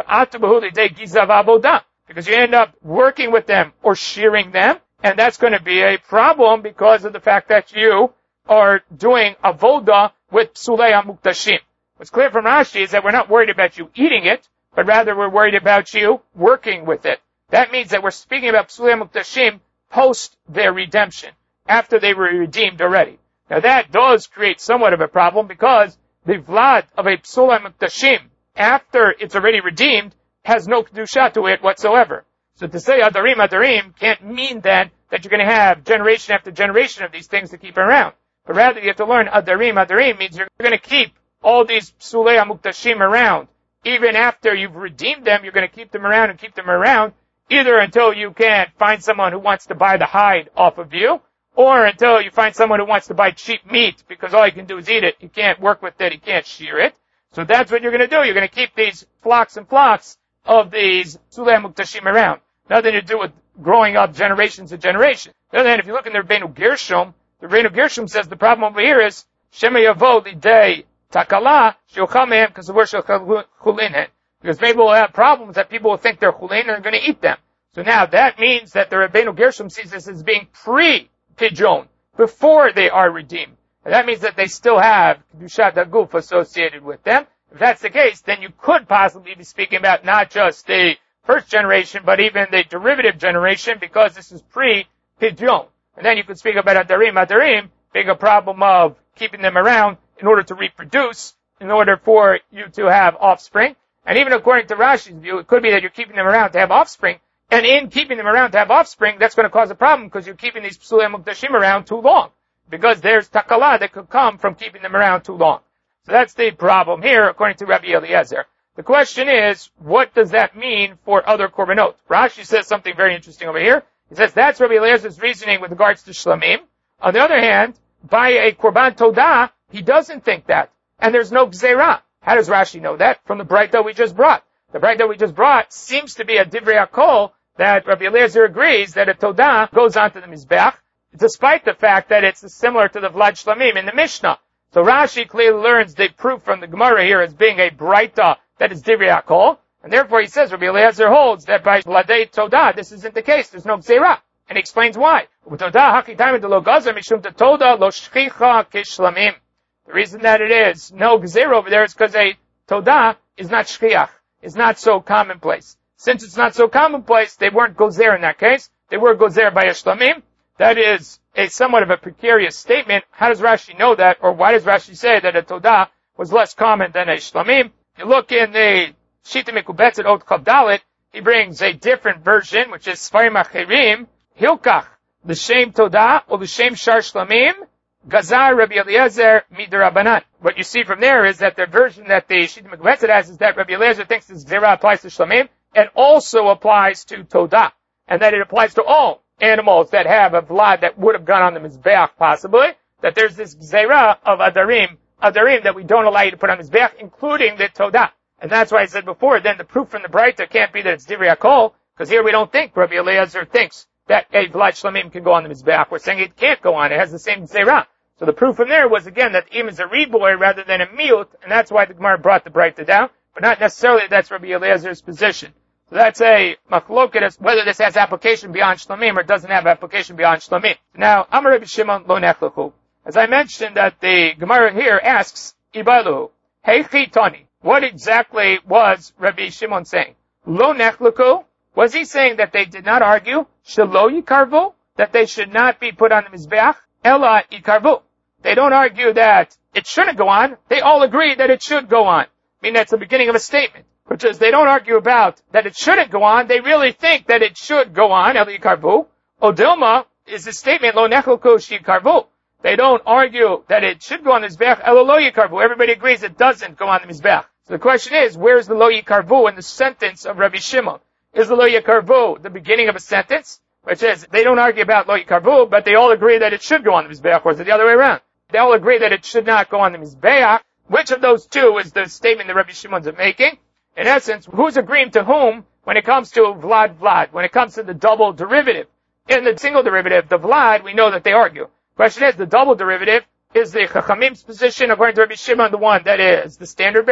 because you end up working with them or shearing them, and that's going to be a problem because of the fact that you are doing avoda with psulei hamuktashim. What's clear from Rashi is that we're not worried about you eating it, but rather we're worried about you working with it. That means that we're speaking about psulei hamuktashim post their redemption, after they were redeemed already. Now that does create somewhat of a problem because the vlad of a psulei hamuktashim, after it's already redeemed, has no kedusha to it whatsoever. So to say adarim, adarim can't mean then that you're going to have generation after generation of these things to keep around. But rather you have to learn adarim, adarim means you're going to keep all these psulei hamuktashim around. Even after you've redeemed them, you're going to keep them around and keep them around, either until you can find someone who wants to buy the hide off of you, or until you find someone who wants to buy cheap meat because all you can do is eat it. You can't work with it. You can't shear it. So that's what you're going to do. You're going to keep these flocks and flocks of these psulei hamuktashim around. Nothing to do with growing up generations and generations. On the other hand, if you look in the Rebbeinu Gershom, the Rebbeinu Gershom says the problem over here is Shema Yavo Lidei Takala Shiochal Mehem Kasavur Shiochal Chulin. Because maybe we'll have problems that people will think they're chulin and are going to eat them. So now that means that the Rebbeinu Gershom sees this as being pre-pidyon, before they are redeemed. And that means that they still have kedushat haguf associated with them. If that's the case, then you could possibly be speaking about not just the first generation, but even the derivative generation, because this is pre-pidyon. And then you could speak about adarim, adarim, being a problem of keeping them around in order to reproduce, in order for you to have offspring. And even according to Rashi's view, it could be that you're keeping them around to have offspring. And in keeping them around to have offspring, that's going to cause a problem because you're keeping these psulei hamuktashim around too long. Because there's takala that could come from keeping them around too long. So that's the problem here, according to Rabbi Eliezer. The question is, what does that mean for other korbanot? Rashi says something very interesting over here. He says that's Rabbi Eliezer's reasoning with regards to shlamim. On the other hand, by a korban todah, he doesn't think that. And there's no gzeirah. How does Rashi know that? From the Braita we just brought. The Braita we just brought seems to be a divrei hakol that Rabbi Eliezer agrees that a todah goes onto the mizbeach, despite the fact that it's similar to the vlad shlamim in the Mishnah. So Rashi clearly learns the proof from the Gemara here as being a Braita that is divrei hakol, and therefore he says Rabbi Eliezer holds that by vladei todah this isn't the case. There's no gzeirah, and he explains why. The reason that it is no gzeirah over there is because a todah is not shchiach, is not so commonplace. Since it's not so commonplace, they weren't gozer in that case. They were gozer by a shlamim. That is a somewhat of a precarious statement. How does Rashi know that, or why does Rashi say that a todah was less common than a shlamim? You look in the Shita Mekubetzet Ot Chavdalit, he brings a different version, which is Sfarim Acherim, Hilkach, the Shem Todah, or the Shem Shar Shlamim, Gazar Rabbi Eliezer Midarabanan. What you see from there is that the version that the Shita Mekubetzet has is that Rabbi Eliezer thinks this Zera applies to Shlamim, and also applies to Todah, and that it applies to all animals that have a vlad that would have gone on the mizbeach possibly, that there's this Zera of Adarim, Adarim that we don't allow you to put on mizbeach, including the Todah. And that's why I said before, then the proof from the Braita can't be that it's divrei hakol, because here we don't think Rabbi Eliezer thinks that a vlad shlamim can go on the mizbeach. We're saying it can't go on. It has the same zera. So the proof from there was again that im is a reboy rather than a miut, and that's why the Gemara brought the Braita down, but not necessarily that's Rabbi Eliezer's position. So that's a machloket whether this has application beyond shlamim or doesn't have application beyond shlamim. Now, Amar Rabbi Shimon lo nechlechu. As I mentioned, that the Gemara here asks Ibalu, hey chitoni. What exactly was Rabbi Shimon saying? Lo nechlechu? Was he saying that they did not argue? Shelo yikarvu? That they should not be put on the mizbeach? Ela yikarvu. They don't argue that it shouldn't go on. They all agree that it should go on. I mean, that's the beginning of a statement. Which is, they don't argue about that it shouldn't go on. They really think that it should go on. Ela yikarvu. Odilma is the statement, lo nechlechu shikarvu. They don't argue that it should go on the mizbeach. Ela lo yikarvu. Everybody agrees it doesn't go on the mizbeach. So the question is, where's the lo yikarvu in the sentence of Rabbi Shimon? Is the lo yikarvu the beginning of a sentence? Which is, they don't argue about lo yikarvu, but they all agree that it should go on the mizbeach, or is it the other way around? They all agree that it should not go on the mizbeach. Which of those two is the statement that Rabbi Shimon's making? In essence, who's agreeing to whom when it comes to vlad vlad, when it comes to the double derivative? In the single derivative, the vlad, we know that they argue. Question is, the double derivative, is the Chachamim's position according to Rabbi Shimon the one that is the standard bearer?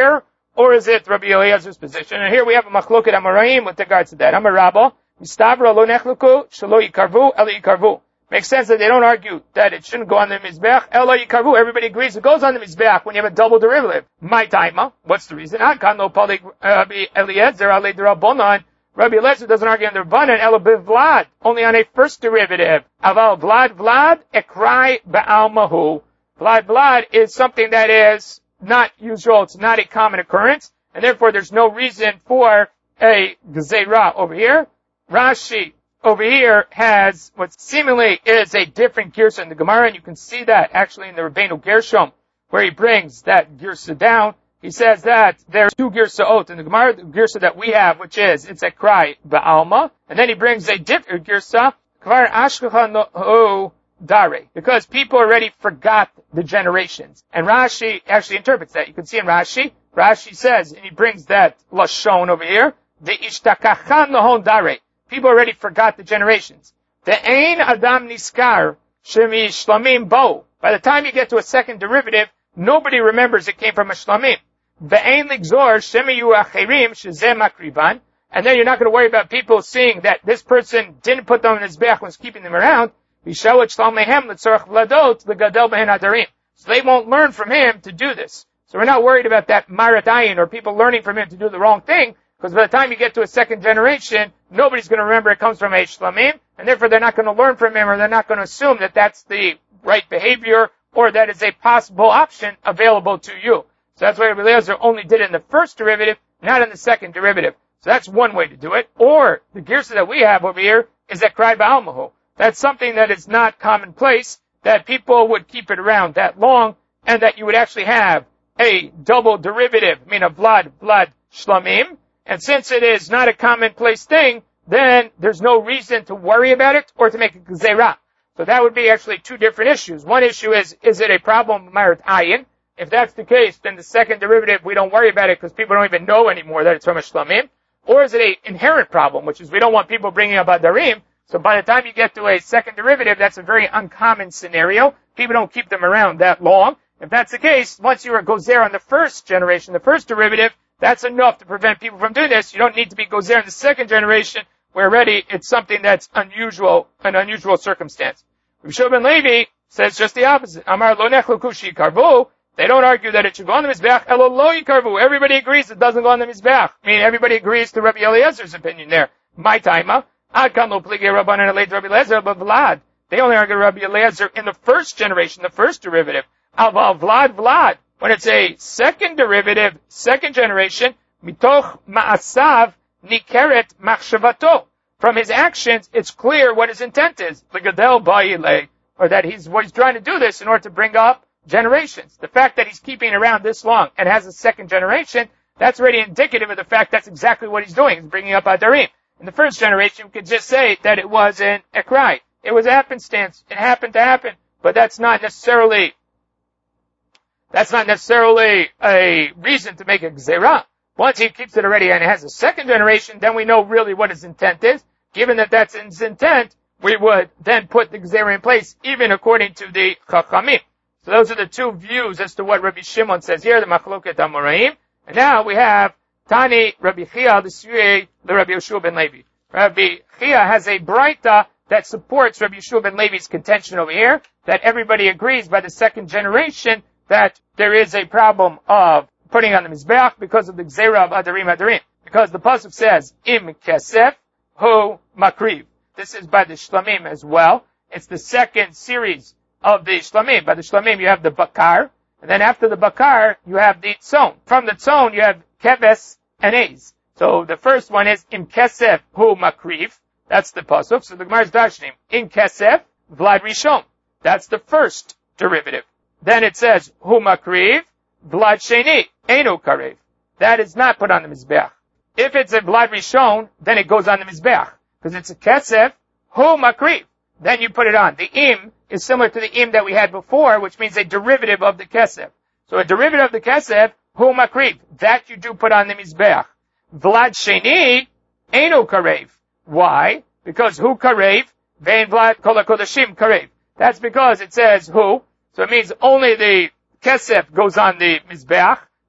or is it Rabbi Eliezer's position? And here we have a machloket Amoraim with regards to that. Amar Rabba, Mistavra lo nechluku, shelo yikarvu, elo yikarvu. Makes sense that they don't argue that it shouldn't go on the Mizbeach, elo yikarvu. Everybody agrees it goes on the Mizbeach when you have a double derivative. My taima, what's the reason? Akan lo palik Rabbi Eliezer, ale d'Rabbanan. Rabbi Eliezer doesn't argue on the Rabbanan, elo b'vlad, only on a first derivative. Aval vlad vlad, ekrai ba'almahu. Vlad vlad is something that is not usual, it's not a common occurrence, and therefore there's no reason for a gzeira over here. Rashi over here has what seemingly is a different girsa in the Gemara, and you can see that actually in the Rabbeinu Gershom, where he brings that girsa down. He says that there are two girsaot in the Gemara, the girsa that we have, which is, it's a cry ba'alma, and then he brings a different girsa, kvar ashkacha no dare, because people already forgot the generations. And Rashi actually interprets that. You can see in Rashi, Rashi says, and he brings that lashon over here, the ishtakachan nohon dare. People already forgot the generations. The ein adam niskar shemi shlamim bo. By the time you get to a second derivative, nobody remembers it came from a shlamim. The ein ligzor shemi yu acherim shezeh makriban. And then you're not going to worry about people seeing that this person didn't put them in his bech when he's keeping them around. So they won't learn from him to do this. So we're not worried about that maratayin or people learning from him to do the wrong thing, because by the time you get to a second generation, nobody's going to remember it comes from a shlamim, and therefore they're not going to learn from him, or they're not going to assume that that's the right behavior, or that is a possible option available to you. So that's why Rabbi Eliezer only did it in the first derivative, not in the second derivative. So that's one way to do it. Or the girsa that we have over here is that cry ba'almahu. That's something that is not commonplace, that people would keep it around that long, and that you would actually have a double derivative, I mean a vlad, vlad, shlamim. And since it is not a commonplace thing, then there's no reason to worry about it or to make a gzeira. So that would be actually two different issues. One issue is, is it a problem of marat ayin? If that's the case, then the second derivative, we don't worry about it because people don't even know anymore that it's from a shlamim. Or is it an inherent problem, which is we don't want people bringing up adarim? So by the time you get to a second derivative, that's a very uncommon scenario. People don't keep them around that long. If that's the case, once you are gozer on the first generation, the first derivative, that's enough to prevent people from doing this. You don't need to be gozer in the second generation, where already it's something that's unusual, an unusual circumstance. Rabbi Shua ben Levi says just the opposite. Amar lo nechlu kushi karvu. They don't argue that it should go on the Mizbeach. Elo lo yikarvu. Everybody agrees it doesn't go on the Mizbeach. I mean, everybody agrees to Rabbi Eliezer's opinion there. My taima. Adkan lo pligi Rabbanan alei Rabbi Eliezer, but Vlad. They only argue Rabbi Eliezer in the first generation, the first derivative. Aval Vlad Vlad. When it's a second derivative, second generation, mitoch ma'asav nikeret machshavato. From his actions, it's clear what his intent is. L'gadel ba'ilei. Or that he's, what he's trying to do this in order to bring up generations. The fact that he's keeping it around this long and has a second generation, that's already indicative of the fact that's exactly what he's doing. He's bringing up adarim. In the first generation, we could just say that it was an ekrai. It was a happenstance. It happened to happen. But that's not necessarily, that's not necessarily a reason to make a gzeira. Once he keeps it already and it has a second generation, then we know really what his intent is. Given that that's his intent, we would then put the gzeira in place, even according to the chachamim. So those are the two views as to what Rabbi Shimon says here, the Machloket Amoraim. And now we have Tani Rabbi Chia, the Suyei, the Rabbi Yeshua ben Levi. Rabbi Chia has a braita that supports Rabbi Yeshua ben Levi's contention over here, that everybody agrees by the second generation that there is a problem of putting on the Mizbeach because of the Gzeira of Adarim Adarim. Because the Pasuk says, Im Kesef Hu Makriv. This is by the Shlamim as well. It's the second series of the Shlamim. By the Shlamim you have the Bakar, and then after the Bakar you have the Tzon. From the Tzon you have Keves and Ez. So the first one is Im Kesef Hu Makriv. That's the Pasuk. So the Gemara is dashnim. Im Kesef Vlad Rishon. That's the first derivative. Then it says Hu Makriv Vlad Sheni Eino Karev. That is not put on the Mizbeach. If it's a Vlad Rishon, then it goes on the Mizbeach. Because it's a Kesef Hu Makriv. Then you put it on. The Im is similar to the Im that we had before, which means a derivative of the Kesef. So a derivative of the Kesef, Hu Makriv. That you do put on the Mizbeach. Vlad Sheni Eino Karev. Why? Because Hu Karev, Vein Vlad Kol HaKodashim Karev. That's because it says Hu. So it means only the Kesef goes on the Mizbeach.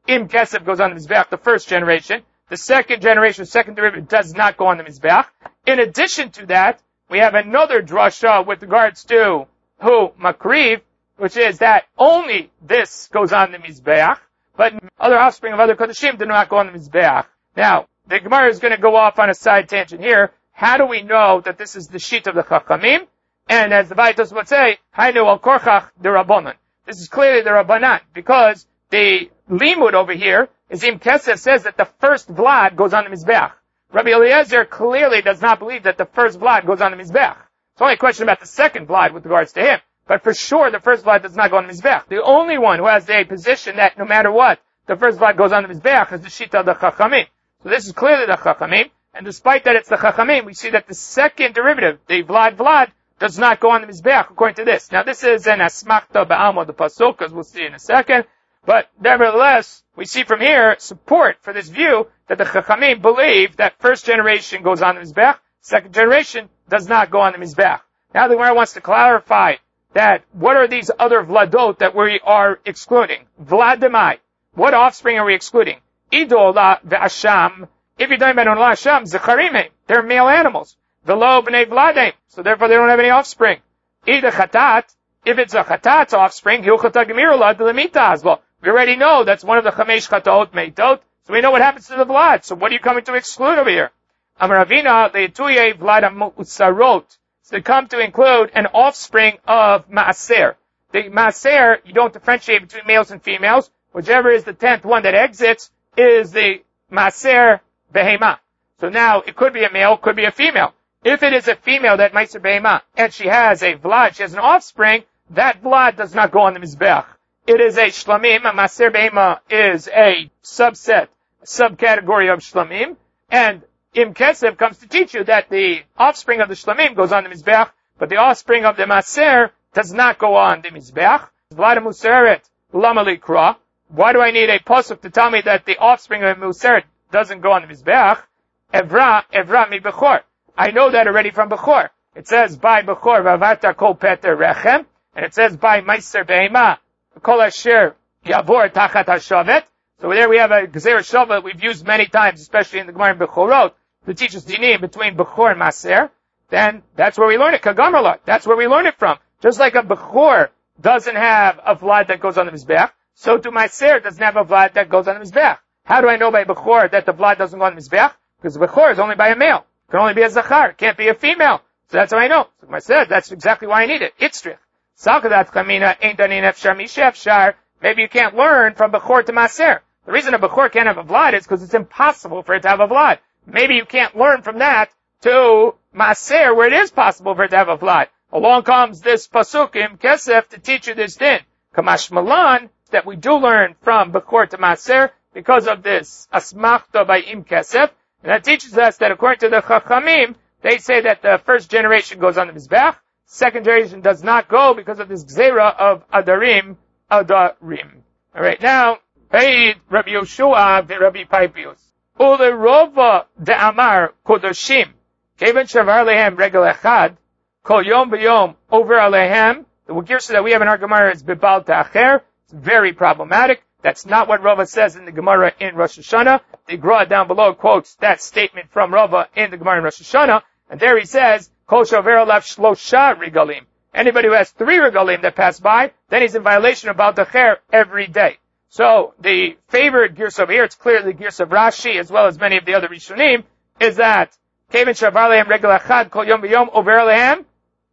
Im Kesef goes on the Mizbeach, the first generation. The second generation, second derivative, does not go on the Mizbeach. In addition to that, we have another drasha with regards to who? Makriv, which is that only this goes on the Mizbeach, but other offspring of other Kodashim do not go on the Mizbeach. Now, the Gemara is going to go off on a side tangent here. How do we know that this is the sheet of the Chachamim? And as the Vaitos would say, Hainu al Korchach the Rabbanan. This is clearly the Rabbanan, because the Limud over here is Im Kesef says that the first Vlad goes on the Mizbeach. Rabbi Eliezer clearly does not believe that the first Vlad goes on the Mizbeach. It's only a question about the second Vlad with regards to him. But for sure, the first Vlad does not go on the Mizbeach. The only one who has a position that no matter what, the first Vlad goes on the Mizbeach is the Shita of the Chachamim. So this is clearly the Chachamim. And despite that it's the Chachamim, we see that the second derivative, the Vlad Vlad, does not go on the Mizbeach according to this. Now this is an Asmachta Ba'alma the Pasuk, as we'll see in a second. But nevertheless, we see from here support for this view that the Chachamim believe that first generation goes on the Mizbeach, second generation does not go on the Mizbeach. Now the Gemara wants to clarify that what are these other Vladot that we are excluding? Vladimai. What offspring are we excluding? Idola ve'asham. If you're talking about Ola Asham, Zecharim, they're male animals. Velo b'nei Vladem. So therefore they don't have any offspring. Ida Chatat. If it's a Chatat's offspring, Hilchata Gemirula de Lemita as well. We already know that's one of the Chamesh Chatot Meitot, so we know what happens to the Vlad. So what are you coming to exclude over here? Amaravina le'etuye Vlad Usarot. So they come to include an offspring of Maaser. The Maaser, you don't differentiate between males and females. Whichever is the tenth one that exits is the Maaser Behema. So now it could be a male, could be a female. If it is a female that Maaser Behema and she has a Vlad, she has an offspring, that Vlad does not go on the Mizbeach. It is a Shlamim. A Maaser Behema is a subset, a subcategory of Shlamim. And Im Kesef comes to teach you that the offspring of the Shlamim goes on the Mizbeach, but the offspring of the Maaser does not go on the Mizbeach. Vlad Museret, Lama Likra. Why do I need a pasuk to tell me that the offspring of Museret doesn't go on the Mizbeach? Evra, Evra mi Bechor. I know that already from Bechor. It says by Bechor, Vavata kol Peter Rechem, and it says by Maaser Behema, Kol Asher Yavor Tachat HaShavet. So there we have a Gezer Shavet we've used many times, especially in the Gemara in Bechorot, to teach us dinim between Bechor and Maaser. Then that's where we learn it, Kagamarla. That's where we learn it from. Just like a Bechor doesn't have a Vlad that goes on the Mizbeach, so to Maaser doesn't have a Vlad that goes on the Mizbeach. How do I know by Bechor that the Vlad doesn't go on the Mizbeach? Because Bechor is only by a male. It can only be a Zachar. It can't be a female. So that's how I know. So Maaser, that's exactly why I need it. Itzrich. Salkadat Kamina ain't danin efshar mishefshar. Maybe you can't learn from Bechor to Maaser. The reason a Bechor can't have a Vlad is because it's impossible for it to have a Vlad. Maybe you can't learn from that to Maaser where it is possible for it to have a Vlad. Along comes this Pasukim Kesef to teach you this din. Kamash Malan, that we do learn from Bechor to Maaser because of this Asmachta by Im Kesef. And that teaches us that according to the Chachamim, they say that the first generation goes on the Mizbeach, second generation does not go because of this Gzera of Adarim, Adarim. Alright, now, Paid Rabbi Yoshua Rabbi Paipius. Ule Rova de Amar Kodoshim. Keven Shavar Lehem Regel Echad. Kol Yom B'Yom Over Alehem. The Girsa that we have in our Gemara is Bibal Ta'acher. It's very problematic. That's not what Rava says in the Gemara in Rosh Hashanah. The Gra down below quotes that statement from Rava in the Gemara in Rosh Hashanah. And there he says, Kol Shavar Lav Shlosha Regalim. Anybody who has three regalim that pass by, then he's in violation of Baal Tacher every day. So the favored Girsa over here, it's clearly the Girsa of Rashi as well as many of the other Rishonim, is that Kevin Shavar Lehem Regel Achad Kol Yom B'Yom Over Lehem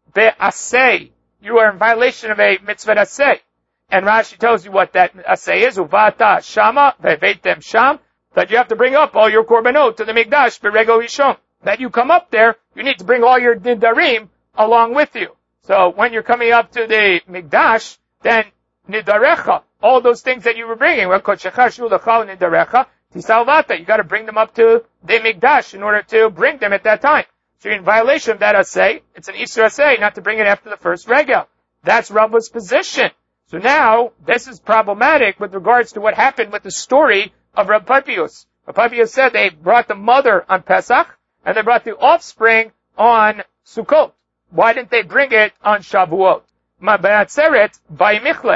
Be'asei. You are in violation of a mitzvah asei. And Rashi tells you what that asei is. Uvata Shama Ve'veitem Sham. That you have to bring up all your korbanot to the Mikdash Be'Regel Rishon. That you come up there, you need to bring all your nidarim along with you. So when you're coming up to the Mikdash, then nidarecha, all those things that you were bringing, well, nidarecha, tisalvata, you got to bring them up to the Mikdash in order to bring them at that time. So you're in violation of that asay. It's an Isra asay not to bring it after the first regel. That's Rava's position. So now, this is problematic with regards to what happened with the story of Rav Papius. Rav Papius said they brought the mother on Pesach, and they brought the offspring on Sukkot. Why didn't they bring it on Shavuot? Ma ba'atzeret by Michle.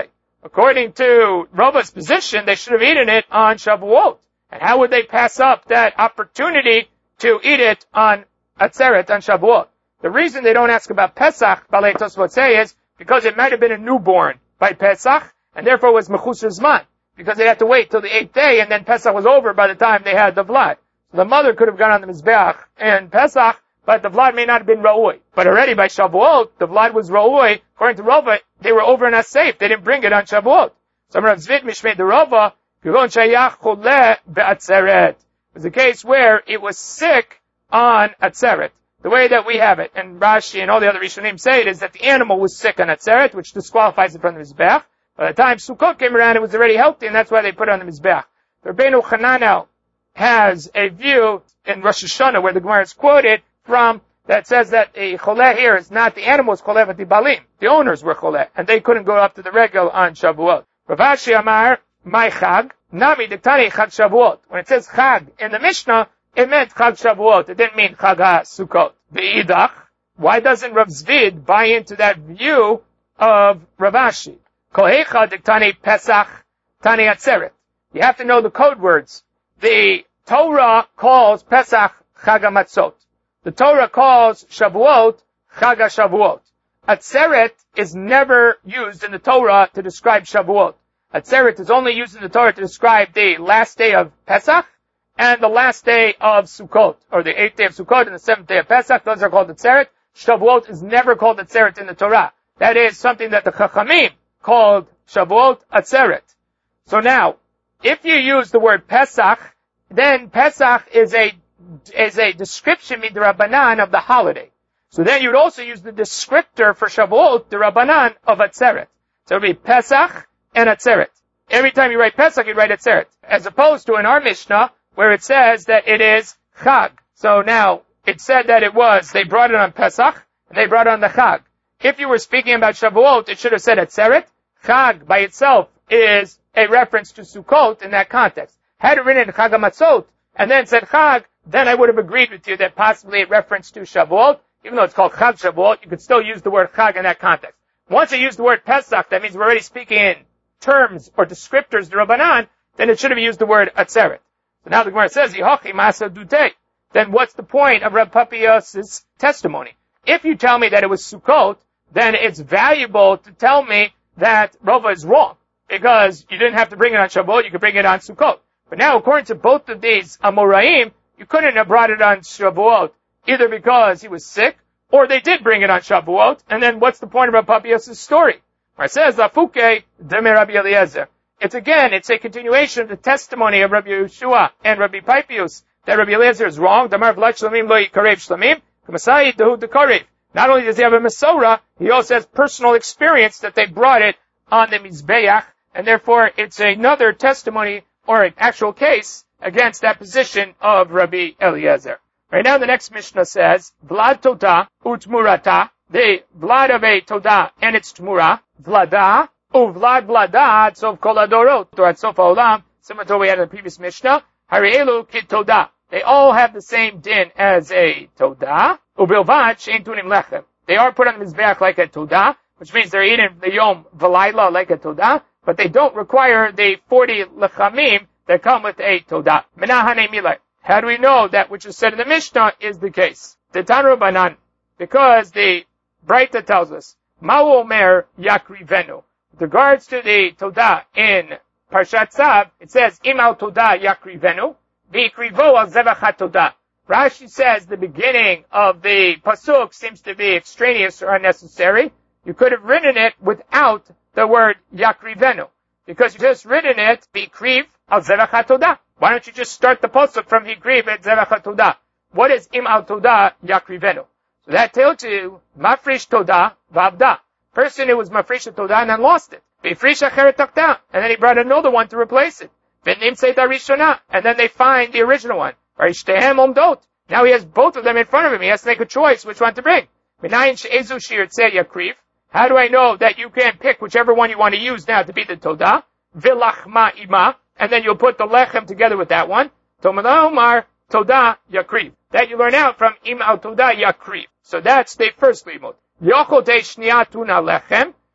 according to Rava's position, they should have eaten it on Shavuot. And how would they pass up that opportunity to eat it on Atzeret, on Shavuot? The reason they don't ask about Pesach, Balei Tosfot say, is because it might have been a newborn by Pesach, and therefore it was Mechusar Zman, because they had to wait till the eighth day, and then Pesach was over by the time they had the Vlad. So the mother could have gone on the Mizbeach and Pesach, but the Vlad may not have been Ra'ui. But already by Shavuot, the Vlad was Ra'ui. According to Rava, they were over and safe. They didn't bring it on Shavuot. So Rav Zvit Mishmei de Rava, Gilon Shayach Choleh Be'atzeret. It was a case where it was sick on Atzeret. The way that we have it, and Rashi and all the other Rishonim say it, is that the animal was sick on Atzeret, which disqualifies it from the Mizbeach. By the time Sukkot came around, it was already healthy, and that's why they put it on the Mizbeach. Rabbeinu Hananel has a view in Rosh Hashanah, where the Gemara is quoted from, that says that a choleh here is not the animal's choleh, but the balim. The owners were choleh, and they couldn't go up to the regel on Shavuot. Rav Ashi Amar, my chag, nami diktani chag Shavuot. When it says chag in the Mishnah, it meant chag Shavuot. It didn't mean chag ha-Sukkot. Be'idach, why doesn't Rav Zvid buy into that view of Rav Ashi? Kohecha diktani Pesach tani atzeret. You have to know the code words. The Torah calls Pesach Chag HaMatzot. The Torah calls Shavuot Chag HaShavuot. Atzeret is never used in the Torah to describe Shavuot. Atzeret is only used in the Torah to describe the last day of Pesach and the last day of Sukkot, or the eighth day of Sukkot and the seventh day of Pesach. Those are called Atzeret. Shavuot is never called Atzeret in the Torah. That is something that the Chachamim called Shavuot Atzeret. So now, if you use the word Pesach, then Pesach is a is a description midrabanan of the holiday. So then you'd also use the descriptor for Shavuot, the Rabbanan of Atzeret. So it would be Pesach and Atzeret. Every time you write Pesach, you write Atzeret. As opposed to in our Mishnah, where it says that it is Chag. So now, it said that it was, they brought it on Pesach, and they brought it on the Chag. If you were speaking about Shavuot, it should have said Atzeret. Chag by itself is a reference to Sukkot in that context. Had it written Chag HaMatzot, and then said Chag, then I would have agreed with you that possibly it referenced to Shavuot. Even though it's called Chag Shavuot, you could still use the word Chag in that context. Once you use the word Pesach, that means we're already speaking in terms or descriptors, the Rabbanan, then it should have used the word Atzeret. So now the Gemara says, Yihochi Masa Dute. Then what's the point of Reb Papias' testimony? If you tell me that it was Sukkot, then it's valuable to tell me that Rava is wrong. Because you didn't have to bring it on Shavuot, you could bring it on Sukkot. But now, according to both of these Amoraim, you couldn't have brought it on Shavuot, either because he was sick, or they did bring it on Shavuot, and then what's the point of Reb Papias' story? Where it says, Lafuke Deme Rabbi Eliezer. It's again, it's a continuation of the testimony of Rabbi Yeshua and Rabbi Papias, that Rabbi Eliezer is wrong. Damar V'lat Shlamim Lo Yikarev Shlamim, K'masai Dehu Dekarev. Not only does he have a Masorah, he also has personal experience that they brought it on the Mizbeach, and therefore it's another testimony or an actual case against that position of Rabbi Eliezer. Right now the next Mishnah says, Vlad Todah Utmurata, the Vlad of a Todah and its Tmura, Vlada, Uvlad Vlada, Atzov Kol Adorot, or Atzov Olam, similar to what we had in the previous Mishnah, Harielu Kit Todah. They all have the same din as a Todah, Ubilvat Shein Tunim Lechem. They are put on the Mizbeach like a Todah, which means they're eating the Yom V'Layla like a Todah, but they don't require the forty Lechamim that come with a Todah. Menahane Milay. How do we know that which is said in the Mishnah is the case? The Tanu Banan, because the Braita tells us, Ma'u Omer Yakrivenu. With regards to the Todah in Parshat Tzav, it says, Imal Todah Yakrivenu, V'ikrivo al Zevach Todah. Rashi says the beginning of the Pasuk seems to be extraneous or unnecessary. You could have written it without the word Yakrivenu, because you just written it, V'ikriv al Zevach Todah. Why don't you just start the pasuk from Hikriv et Zevach Todah? What is Im al Todah Yakrivenu? So that tells you Mafrish Todah Vavda. Person who was Mafrish Todah and then lost it. Bifrish Acheret Takta, and then he brought another one to replace it. V'nim Seita Rishona, and then they find the original one. Varishtehem Omdot. Now he has both of them in front of him. He has to make a choice which one to bring. Minayin She'ezu Shir Tzeh Yakriv. How do I know that you can pick whichever one you want to use now to be the Todah? V'lachma Ima. And then you'll put the lechem together with that one. Tomala Omar Todah Yakriv. That you learn out from Im al Todah Yakriv. So that's the first limud. Yochote Shnia Tuna Lechem.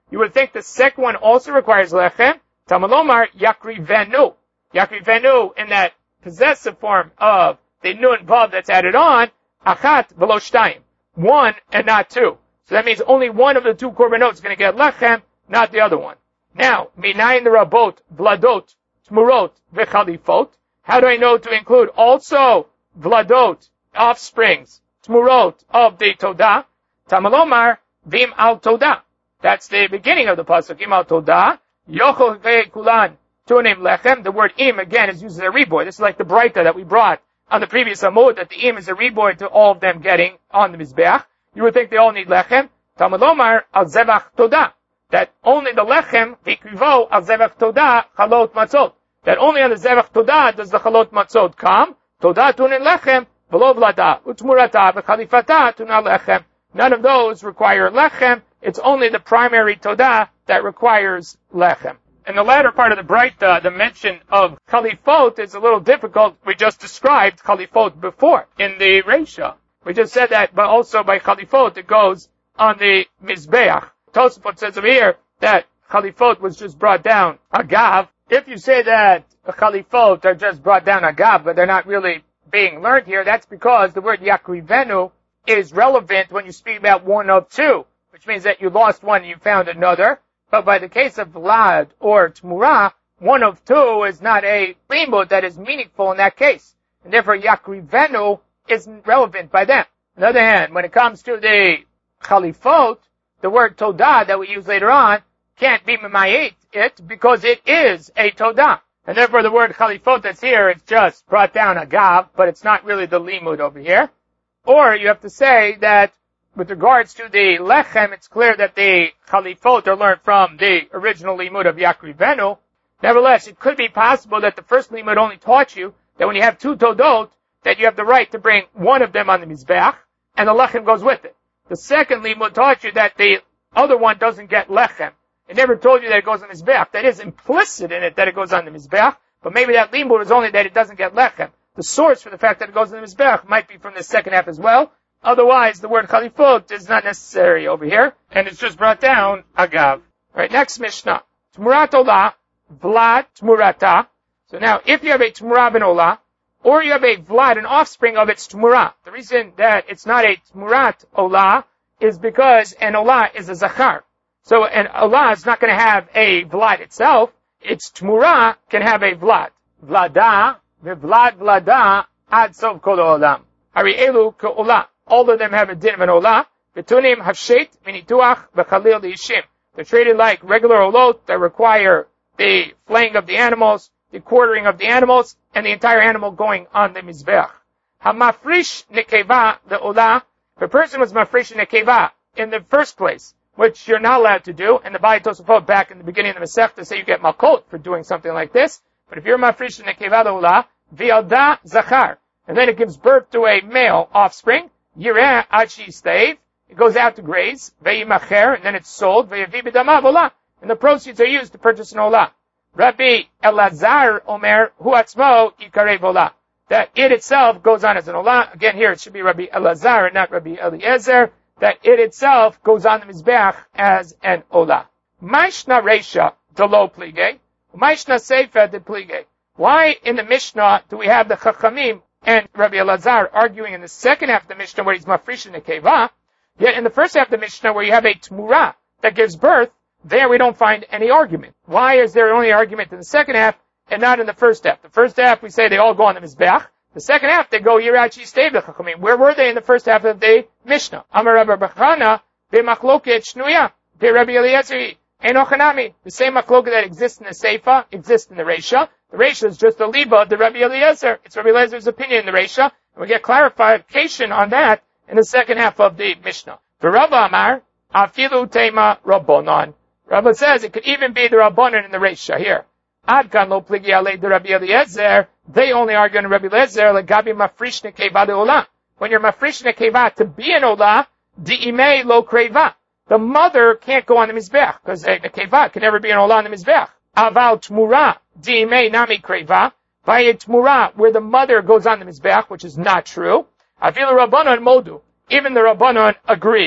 You would think the second one also requires lechem. Tamalomar yakrivenu. Yakrivenu in that possessive form of the nun vav that's added on, achat v'lo shtayim. One and not two. So that means only one of the two korbanot is going to get lechem, not the other one. Now, minayin the rabot, vladot, tmurot, v'chalifot. How do I know to include also vladot, offsprings, tmurot of the todah? Tamalomar, vim al todah. That's the beginning of the pasuk. Im al todah, yochel kulan, tunim lechem. The word im again is used as a reboy. This is like the braita that we brought on the previous amud, that the im is a reboy to all of them getting on the mizbeach. You would think they all need lechem. Tamalomar al zevach todah. That only the lechem, vikrivo al zevach todah, chalot matzot. That only on the zevach todah does the chalot matzot come. Todah tunin lechem, v'lo vlada, utmurata, v'chalifata tuna lechem. None of those require lechem. It's only the primary todah that requires lechem. In the latter part of the Braita, the mention of chalifot is a little difficult. We just described chalifot before in the Reisha. We just said that, but also by chalifot it goes on the Mizbeach. Tosafot says over here that chalifot was just brought down agav. If you say that chalifot are just brought down agav, but they're not really being learned here, that's because the word yakrivenu is relevant when you speak about one of two, which means that you lost one and you found another. But by the case of vlad or tmura, one of two is not a limud that is meaningful in that case. And therefore yakrivenu isn't relevant by them. On the other hand, when it comes to the chalifot, the word todah that we use later on can't be memayit it because it is a todah. And therefore the word chalifot that's here is just brought down agav, but it's not really the limud over here. Or you have to say that with regards to the lechem, it's clear that the chalifot are learned from the original limud of yakrivenu. Nevertheless, it could be possible that the first limud only taught you that when you have two todot, that you have the right to bring one of them on the mizbeach, and the lechem goes with it. The second limud taught you that the other one doesn't get lechem. It never told you that it goes on the mizbeach. That is implicit in it that it goes on the mizbeach, but maybe that limud is only that it doesn't get lechem. The source for the fact that it goes on the mizbeach might be from the second half as well. Otherwise, the word chalifot is not necessary over here, and it's just brought down agav. Alright, next Mishnah. Tmurat olah, vlad tmurata. So now, if you have a tmura ben olah, or you have a vlad, an offspring of its tmura. The reason that it's not a tmurat olah is because an olah is a zachar. So an olah is not going to have a vlad itself. Its tmura can have a vlad. Vlada, v'vlad vlada, ad sov kol olam. Hari elu k'olah. All of them have a din of an olah. V'tunim hafshet, minituach, v'chalil liyishim. They're treated like regular olot that require the flaying of the animals, the quartering of the animals, and the entire animal going on the mizbeach. Hamafrish nekeva, the olah. If a person was mafrish nekeva in the first place, which you're not allowed to do, and the Ba'ai Tosafot back in the beginning of the Masechta say you get makot for doing something like this. But if you're mafrish nekeva the olah, v'yalda zachar, and then it gives birth to a male offspring, yireh ad sheyistav, it goes out to graze, ve'imacher, and then it's sold, ve'yavi b'damav olah, and the proceeds are used to purchase an olah. Rabbi Elazar Omer, hu atzmo yikarev olah, that it itself goes on as an olah. Again, here it should be Rabbi Elazar and not Rabbi Eliezer, that it itself goes on the mizbeach as an olah. Maishna reisha delo plige, maishna seifa de plige. Why in the Mishnah do we have the Chachamim and Rabbi Elazar arguing in the second half of the Mishnah where he's mafrish in the keva, yet in the first half of the Mishnah where you have a tmura that gives birth, there we don't find any argument. Why is there only argument in the second half and not in the first half? The first half we say they all go on the mizbeach. The second half they go yirachi stay the chachamim. Where were they in the first half of the Mishnah? Amar Rabbi Bechana b'machloket shnuya b'Rabbi Eliezer enochanami. The same machloket that exists in the Seifa exists in the Reisha. The Reisha is just the liba of the Rabbi Eliezer. It's Rabbi Eliezer's opinion in the Reisha, and we get clarification on that in the second half of the Mishnah. For Rabbi Amar afilu tema rabbonon. Rabbi says it could even be the Rabbanon in the Reisha here. Adkan lo pligi alei de Rabbi Eliezer. They only argue in Rabbi Eliezer legabi mafrish nekeva de olah. When you're mafrish nekeva to be an olah, di'imei lo kreva. The mother can't go on the mizbeach because a nekeva can never be an olah on the mizbeach. Aval tmura di'imei nami kreva. By a tmura where the mother goes on the mizbeach, which is not true. Avilu Rabbanon modu. Even the Rabbanon agree.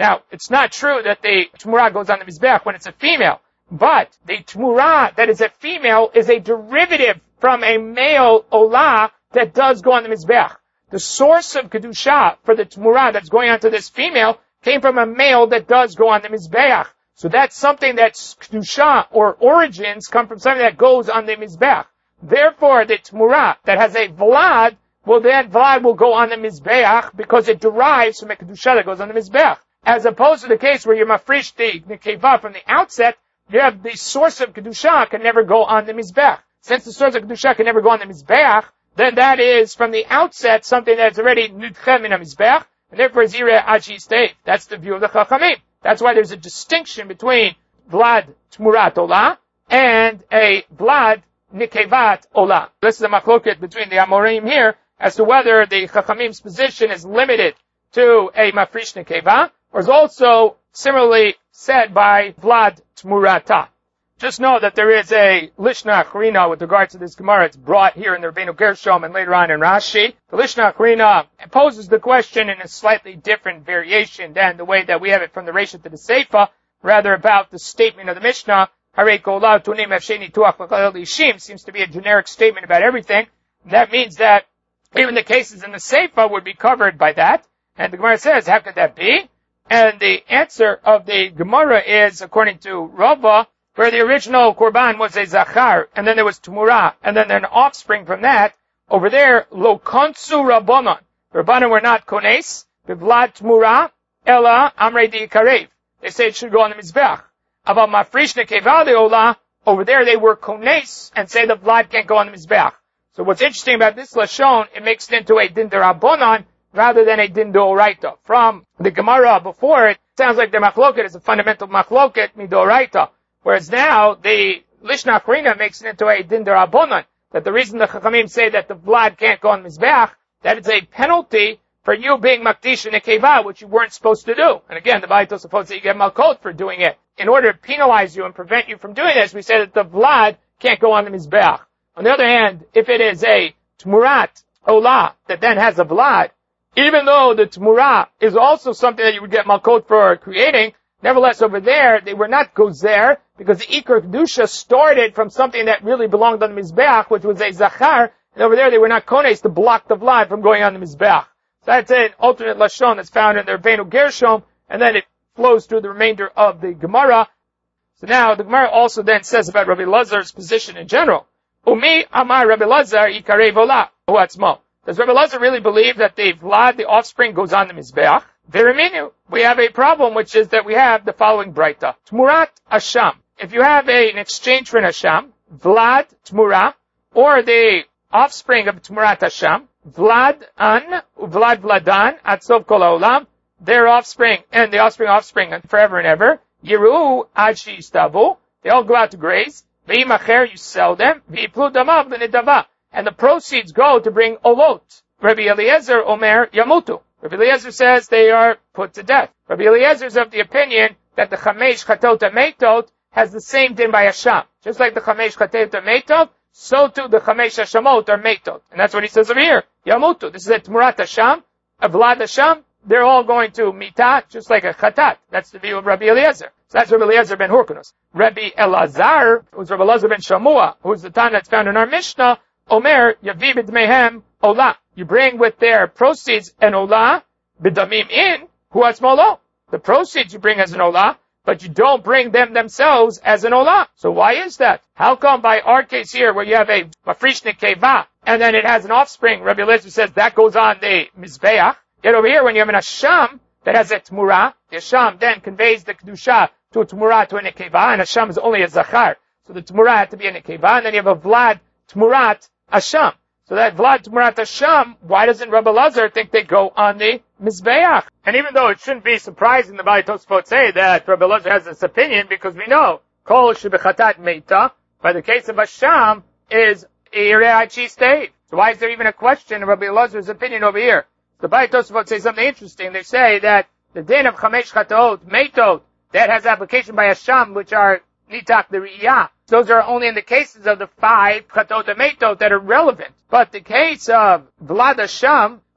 Now, it's not true that the Tmurah goes on the Mizbeach when it's a female, but the Tmurah that is a female is a derivative from a male Olah that does go on the Mizbeach. The source of Kedusha for the Tmurah that's going on to this female came from a male that does go on the Mizbeach. So that's something that's Kedusha, or origins come from something that goes on the Mizbeach. Therefore, the Tmurah that has a Vlad, well then Vlad will go on the Mizbeach because it derives from a Kedusha that goes on the Mizbeach. As opposed to the case where you mafrish the Nekeva from the outset, you have the source of Kedusha can never go on the Mizbeach. Since the source of Kedusha can never go on the Mizbeach, then that is from the outset something that's already Nudchem in a Mizbeach, and therefore Zireh Achi Stave. That's the view of the Chachamim. That's why there's a distinction between Vlad Tmurat Olah and a Vlad Nikevat Olah. This is a machloket between the Amorim here as to whether the Chachamim's position is limited to a Mafrish Nikeva, or is also similarly said by Vlad Tmurata. Just know that there is a Lishna Acharina with regards to this Gemara. It's brought here in the Rabbeinu Gershom and later on in Rashi. The Lishna Acharina poses the question in a slightly different variation than the way that we have it from the Resha to the Seifa, rather about the statement of the Mishnah. Seems to be a generic statement about everything. That means that even the cases in the Seifa would be covered by that. And the Gemara says, how could that be? And the answer of the Gemara is, according to Rava, where the original Korban was a Zachar, and then there was Tumurah, and then an offspring from that, over there, Lo Konsu Rabbanon. Rabbanon were not Kones, Bivlad Tumurah, Ella Amrei Di Karev. They say it should go on the Mizbeach. About Mafrish Nekeva de Olah, over there they were Kones, and say the Vlad can't go on the Mizbeach. So what's interesting about this Lashon, it makes it into a Din D'Rabbanan, rather than a Din D'Oraita. From the Gemara before, it sounds like the Machloket is a fundamental Machloket, Midoraita. Whereas now, the Lishna Acharina makes it into a Din D'Rabbanan, that the reason the Chachamim say that the Vlad can't go on Mizbeach, that it's a penalty for you being Makdish in a Keva, which you weren't supposed to do. And again, the Bait is supposed to you get Malkot for doing it. In order to penalize you and prevent you from doing this, we say that the Vlad can't go on the Mizbeach. On the other hand, if it is a Tmurat Olah that then has a Vlad, even though the Tmurah is also something that you would get Malkot for creating, nevertheless over there, they were not Gozer, because the Iker Kedusha started from something that really belonged on the Mizbeach, which was a Zachar, and over there they were not Kones to block the Vlad from going on the Mizbeach. So that's an alternate Lashon that's found in the Rabbeinu Gershom, and then it flows through the remainder of the Gemara. So now, the Gemara also then says about Rabbi Lazar's position in general. Umi Amar Rabbi Lazar Ikarei Vola, Uatzmo. Does Rabbi Lazar really believe that the Vlad, the offspring, goes on the Mizbeach? Veriminu. We have a problem, which is that we have the following Braita. Tmurat Asham. If you have a, an exchange for an Asham, Vlad Tmura, or the offspring of Tmurat Asham, Vlad An, Vlad Vladan, Atzov Kol Haolam, their offspring, and the offspring offspring, and forever and ever, Yiru Ad Sheyistavu, they all go out to graze, V'imacher, you sell them, V'iplu Damav B'nedava, and the proceeds go to bring Olot. Rabbi Eliezer Omer Yamutu. Rabbi Eliezer says they are put to death. Rabbi Eliezer is of the opinion that the Chamesh Chatot Meitot has the same din by Hasham. Just like the Chamesh Chatot Meitot, so too the Chamesh Hashamot are Meitot. And that's what he says over here. Yamutu. This is a Tmurat Hasham, a Vlad Hasham. They're all going to Mitat, just like a Chatat. That's the view of Rabbi Eliezer. So that's Rabbi Eliezer ben Hurkunus. Rabbi Elazar, who's Rabbi Elazar ben Shamua, who's the Tan that's found in our Mishnah, Omer Yavi B'dmehem Olah. You bring with their proceeds an Olah, B'damim in, Huatzmolo. The proceeds you bring as an Olah, but you don't bring them themselves as an Olah. So why is that? How come by our case here, where you have a Mafrishnik Keva, and then it has an offspring, Rabbi Eliezer says that goes on the Mizbeach, yet over here when you have an Asham that has a Tmurah, the Asham then conveys the Kedusha to a Tmurah to a Nekeva, and Asham is only a Zachar. So the Tmurah had to be a Nekeva, and then you have a Vlad Tmurat Asham. So that Vlad Tmurat Asham, why doesn't Rabbi Lazar think they go on the Mizbeach? And even though it shouldn't be surprising the Bali Tosfot say that Rabbi Lazar has this opinion, because we know, Kol Shebechatat Meita, by the case of Asham, is Ireachi Stave. So why is there even a question of Rabbi Lazar's opinion over here? The Bali Tosfot say something interesting. They say that the din of Chamesh Chatot, Meitot, that has application by Asham, which are Nitak the Riyah. Those are only in the cases of the five Chatot Meitot that are relevant. But the case of Vlad Asham,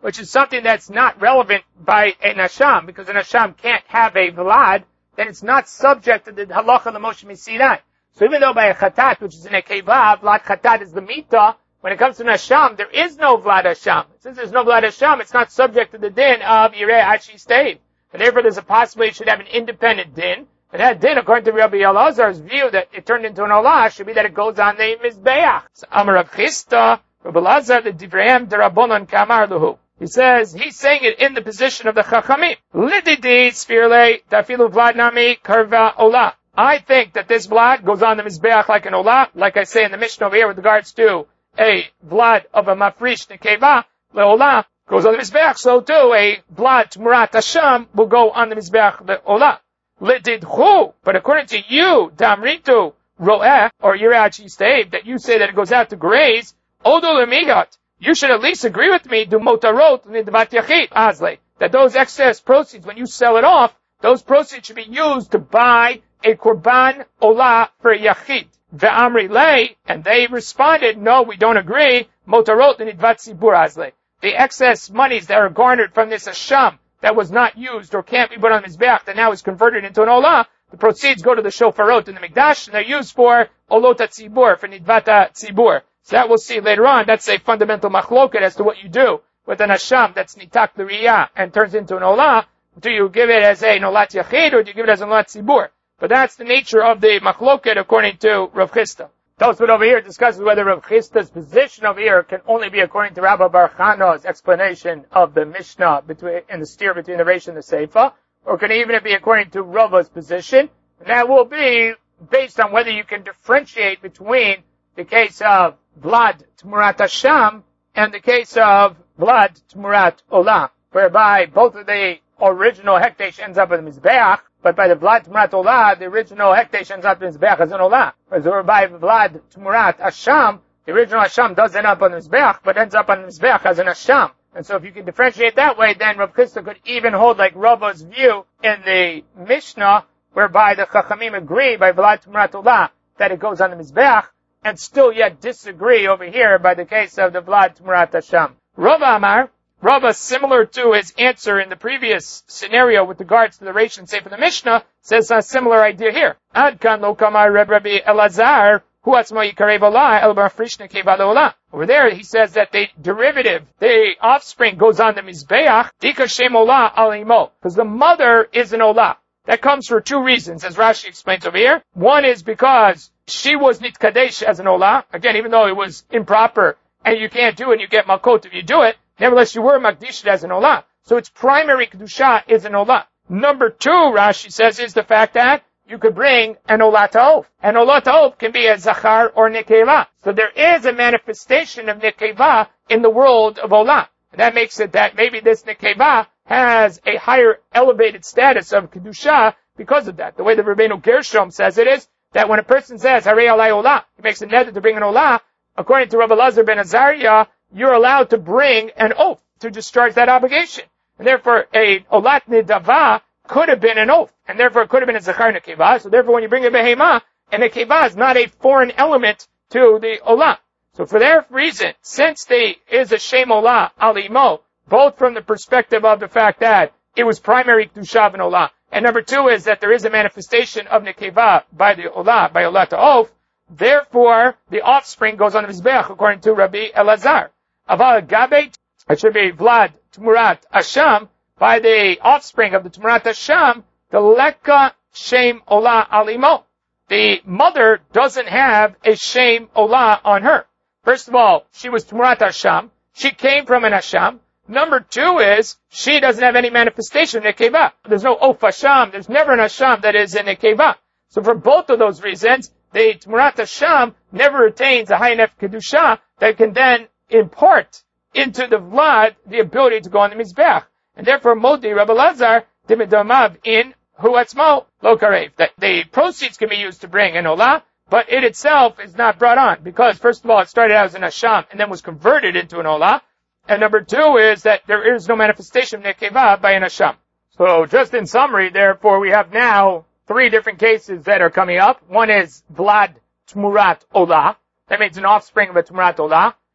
which is something that's not relevant by an Asham, because an Asham can't have a Vlad, then it's not subject to the halacha of the Moshe Misinai. So even though by a Chatat, which is an Ekeva, Vlad Chatat is the Mita, when it comes to an Asham, there is no Vlad Asham. Since there's no Vlad Asham, it's not subject to the din of Yireh Ashi Stayed. And therefore there's a possibility it should have an independent din. And that din, according to Rabbi Elazar's view that it turned into an Olah, should be that it goes on the Mizbeach. So Amar Rav Chisda, Rabbi Elazar, the Divrayim Derabonon Kamar Luhu. He says, he's saying it in the position of the Chachamim. Lididi Sfirle Tafilu Vlad Nami Karva Olah. I think that this Vlad goes on the Mizbeach like an Olah, like I say in the Mishnah over here with regards to a Vlad of a Mafrish Nekeva, Leolah, goes on the Mizbeach, so too a Vlad Tmurat Asham will go on the Mizbeach, the Olah. Lididhu, but according to you, Damritu, Ro'eh, or Yirachi Stave, that you say that it goes out to graze, Odol Emigat, you should at least agree with me, do Motarot, Nidvat Yachid, Azle, that those excess proceeds, when you sell it off, those proceeds should be used to buy a Korban Olah for a Yachid. Ve'amri lei, and they responded, no, we don't agree, Motarot, Nidvat Zibur, Azle. The excess monies that are garnered from this Asham, that was not used or can't be put on Mizbeach, that now is converted into an Olah, the proceeds go to the Shofarot in the Mikdash, and they're used for Olota Tzibur, for Nidvata Tzibur. So that we'll see later on. That's a fundamental machloket as to what you do with an Asham that's Nitak L'Riyah and turns into an Olah. Do you give it as a Nolat Yachid or do you give it as a Nolat Tzibur? But that's the nature of the machloket according to Rav Chisda. Tosfot over here discusses whether Rav Chisda's position over here can only be according to Rabbi Bar Chana's explanation of the Mishnah between, in the steer between the Reish and the Seifa, or can even be according to Rava's position. And that will be based on whether you can differentiate between the case of Vlad Tmurat Asham and the case of Vlad Tmurat Olah, whereby both of the original Hekdesh ends up in the Mizbeach, but by the Vlad Tmurat Olah, the original Hekdesh ends up in the Mizbeach as an Olah. Whereas by Vlad Tmurat Asham, the original Asham does end up on the Mizbeach, but ends up on the Mizbeach as an Asham. And so if you can differentiate that way, then Rav Chisda could even hold like Rava's view in the Mishnah, whereby the Chachamim agree by Vlad Tmurat Olah that it goes on the Mizbeach, and still yet disagree over here by the case of the Vlad Tmurat Asham. Rava Amar, Rava, similar to his answer in the previous scenario with regards to the Reish and Sefer the Mishnah, says a similar idea here. Ad kan lo kamar Reb Rabbi Elazar, hu atzmo yikarev olah el barfrishna kevad olah. Over there, he says that the derivative, the offspring goes on the Mizbeach, dika shem olah al imo, because the mother is an olah. That comes for two reasons, as Rashi explains over here. One is because she was nitkadesh as an olah. Again, even though it was improper, and you can't do it, and you get malkot if you do it, nevertheless, you were makdished as an olah. So its primary kedusha is an olah. Number two, Rashi says, is the fact that you could bring an olah ta'of. An olah ta'of can be a zachar or nekeva. So there is a manifestation of nekeva in the world of olah. And that makes it that maybe this nekeva has a higher elevated status of kedusha because of that. The way the Rabbeinu Gershom says it is that when a person says, Harei alai olah, he makes a neder to bring an olah, according to Rabbi Elazar ben Azariah, you're allowed to bring an oath to discharge that obligation. And therefore, a olat nidava could have been an oath. And therefore, it could have been a zachar nekeva. So therefore, when you bring a behema, a nekeva is not a foreign element to the olah. So for that reason, since there is a shem olah al imo, both from the perspective of the fact that it was primary kedusha of an olah, and number two is that there is a manifestation of nekeva by the olah, by olah ta'of, therefore, the offspring goes on the mizbeach according to Rabbi Elazar. Aval Gabe, it should be Vlad Tmurat Asham, by the offspring of the Tmurat Asham, the Leka Shem Olah Alimo. The mother doesn't have a Shem Olah on her. First of all, she was Tmurat Asham. She came from an Asham. Number two is, she doesn't have any manifestation of Nekeva. There's no Of Asham. There's never an Asham that is in Nekeva. So for both of those reasons, the Tmurat Asham never attains a high enough Kedusha that can then impart into the Vlad the ability to go on the Mizbeach. And therefore, Modi, Rabbi Elazar, Dimidamav in Huatzmo Lokarev. That the proceeds can be used to bring an Olah, but it itself is not brought on. Because, first of all, it started out as an Asham and then was converted into an Olah. And number two is that there is no manifestation of Nekeva by an Asham. So, just in summary, therefore, we have now three different cases that are coming up. One is Vlad Tmurat Olah. That means an offspring of a Tmurat Olah.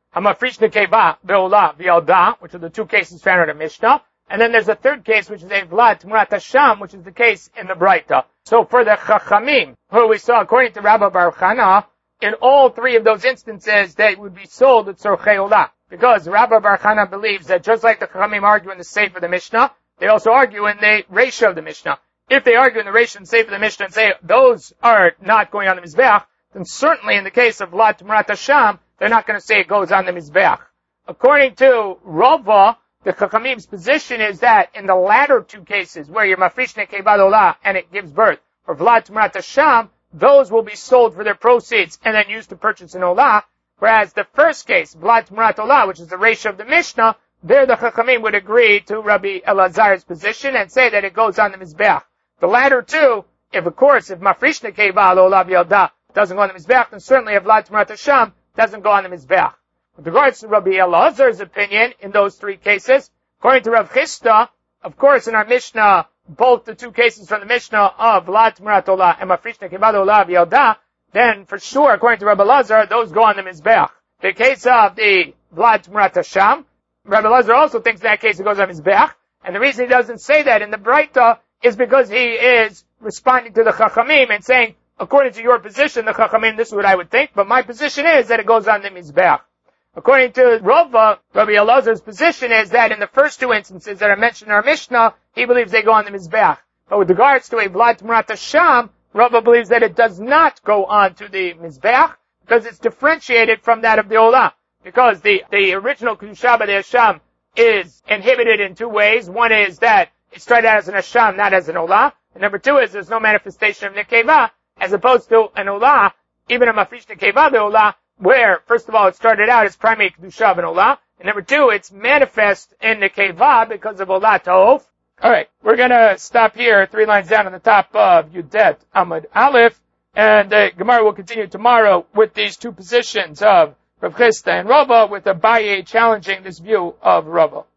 Hamafrish nekeva be'olah v'yalda, which are the two cases found in the Mishnah. And then there's a third case, which is a vlad tmurat hasham, which is the case in the Braita. So for the chachamim, who we saw according to Rabbi Baruch Hana, in all three of those instances, they would be sold at tzorchei olah. Because Rabbi Baruch Hana believes that just like the chachamim argue in the seif of the Mishnah, they also argue in the reisha of the Mishnah. If they argue in the reisha and seif of the Mishnah and say those are not going on the mizbeach, then certainly in the case of vlad tmurat hasham, they're not going to say it goes on the mizbeach. According to Rava, the Chachamim's position is that in the latter two cases, where you're mafrish nekeva olah and it gives birth, or vlad tmurat hasham, those will be sold for their proceeds and then used to purchase an olah. Whereas the first case, vlad tmurat olah, which is the ratio of the Mishnah, there the Chachamim would agree to Rabbi Elazar's position and say that it goes on the mizbeach. The latter two, if of course, if mafrish nekeva olah v'yalda doesn't go on the mizbeach, then certainly if vlad tmurat hasham doesn't go on the mizbeach. With regards to Rabbi Elazar's opinion in those three cases, according to Rav Chisda, of course in our Mishnah, both the two cases from the Mishnah of Vlad Tmurat Olah and Mafrish Nekeva Olah V'Yalda, then for sure, according to Rabbi Elazar, those go on the Mizbeach. The case of the Vlad Tmurat Hasham, Rabbi Elazar also thinks in that case it goes on Mizbeach, and the reason he doesn't say that in the Braita is because he is responding to the Chachamim and saying, according to your position, the Chachamim, this is what I would think, but my position is that it goes on the Mizbeach. According to Rava, Rabbi Elazar's position is that in the first two instances that are mentioned in our Mishnah, he believes they go on the Mizbeach. But with regards to a Vlad Tmurat Hasham, Rava believes that it does not go on to the Mizbeach because it's differentiated from that of the Olah. Because the, the original Kedusha B'dei Hasham is inhibited in two ways. One is that it started out as an Hasham, not as an Olah. And number two is there's no manifestation of Nekeva, as opposed to an Olah, even a Mafrish Nekeva Be'olah, where, first of all, it started out as primary Kedusha and Olah, and number two, it's manifest in the Nekeva because of Olah Ta'of. Alright, we're gonna stop here, three lines down on the top of Yudet Amud Aleph, and the Gemara will continue tomorrow with these two positions of Rav Chisda and Rava, with Abaye challenging this view of Rava.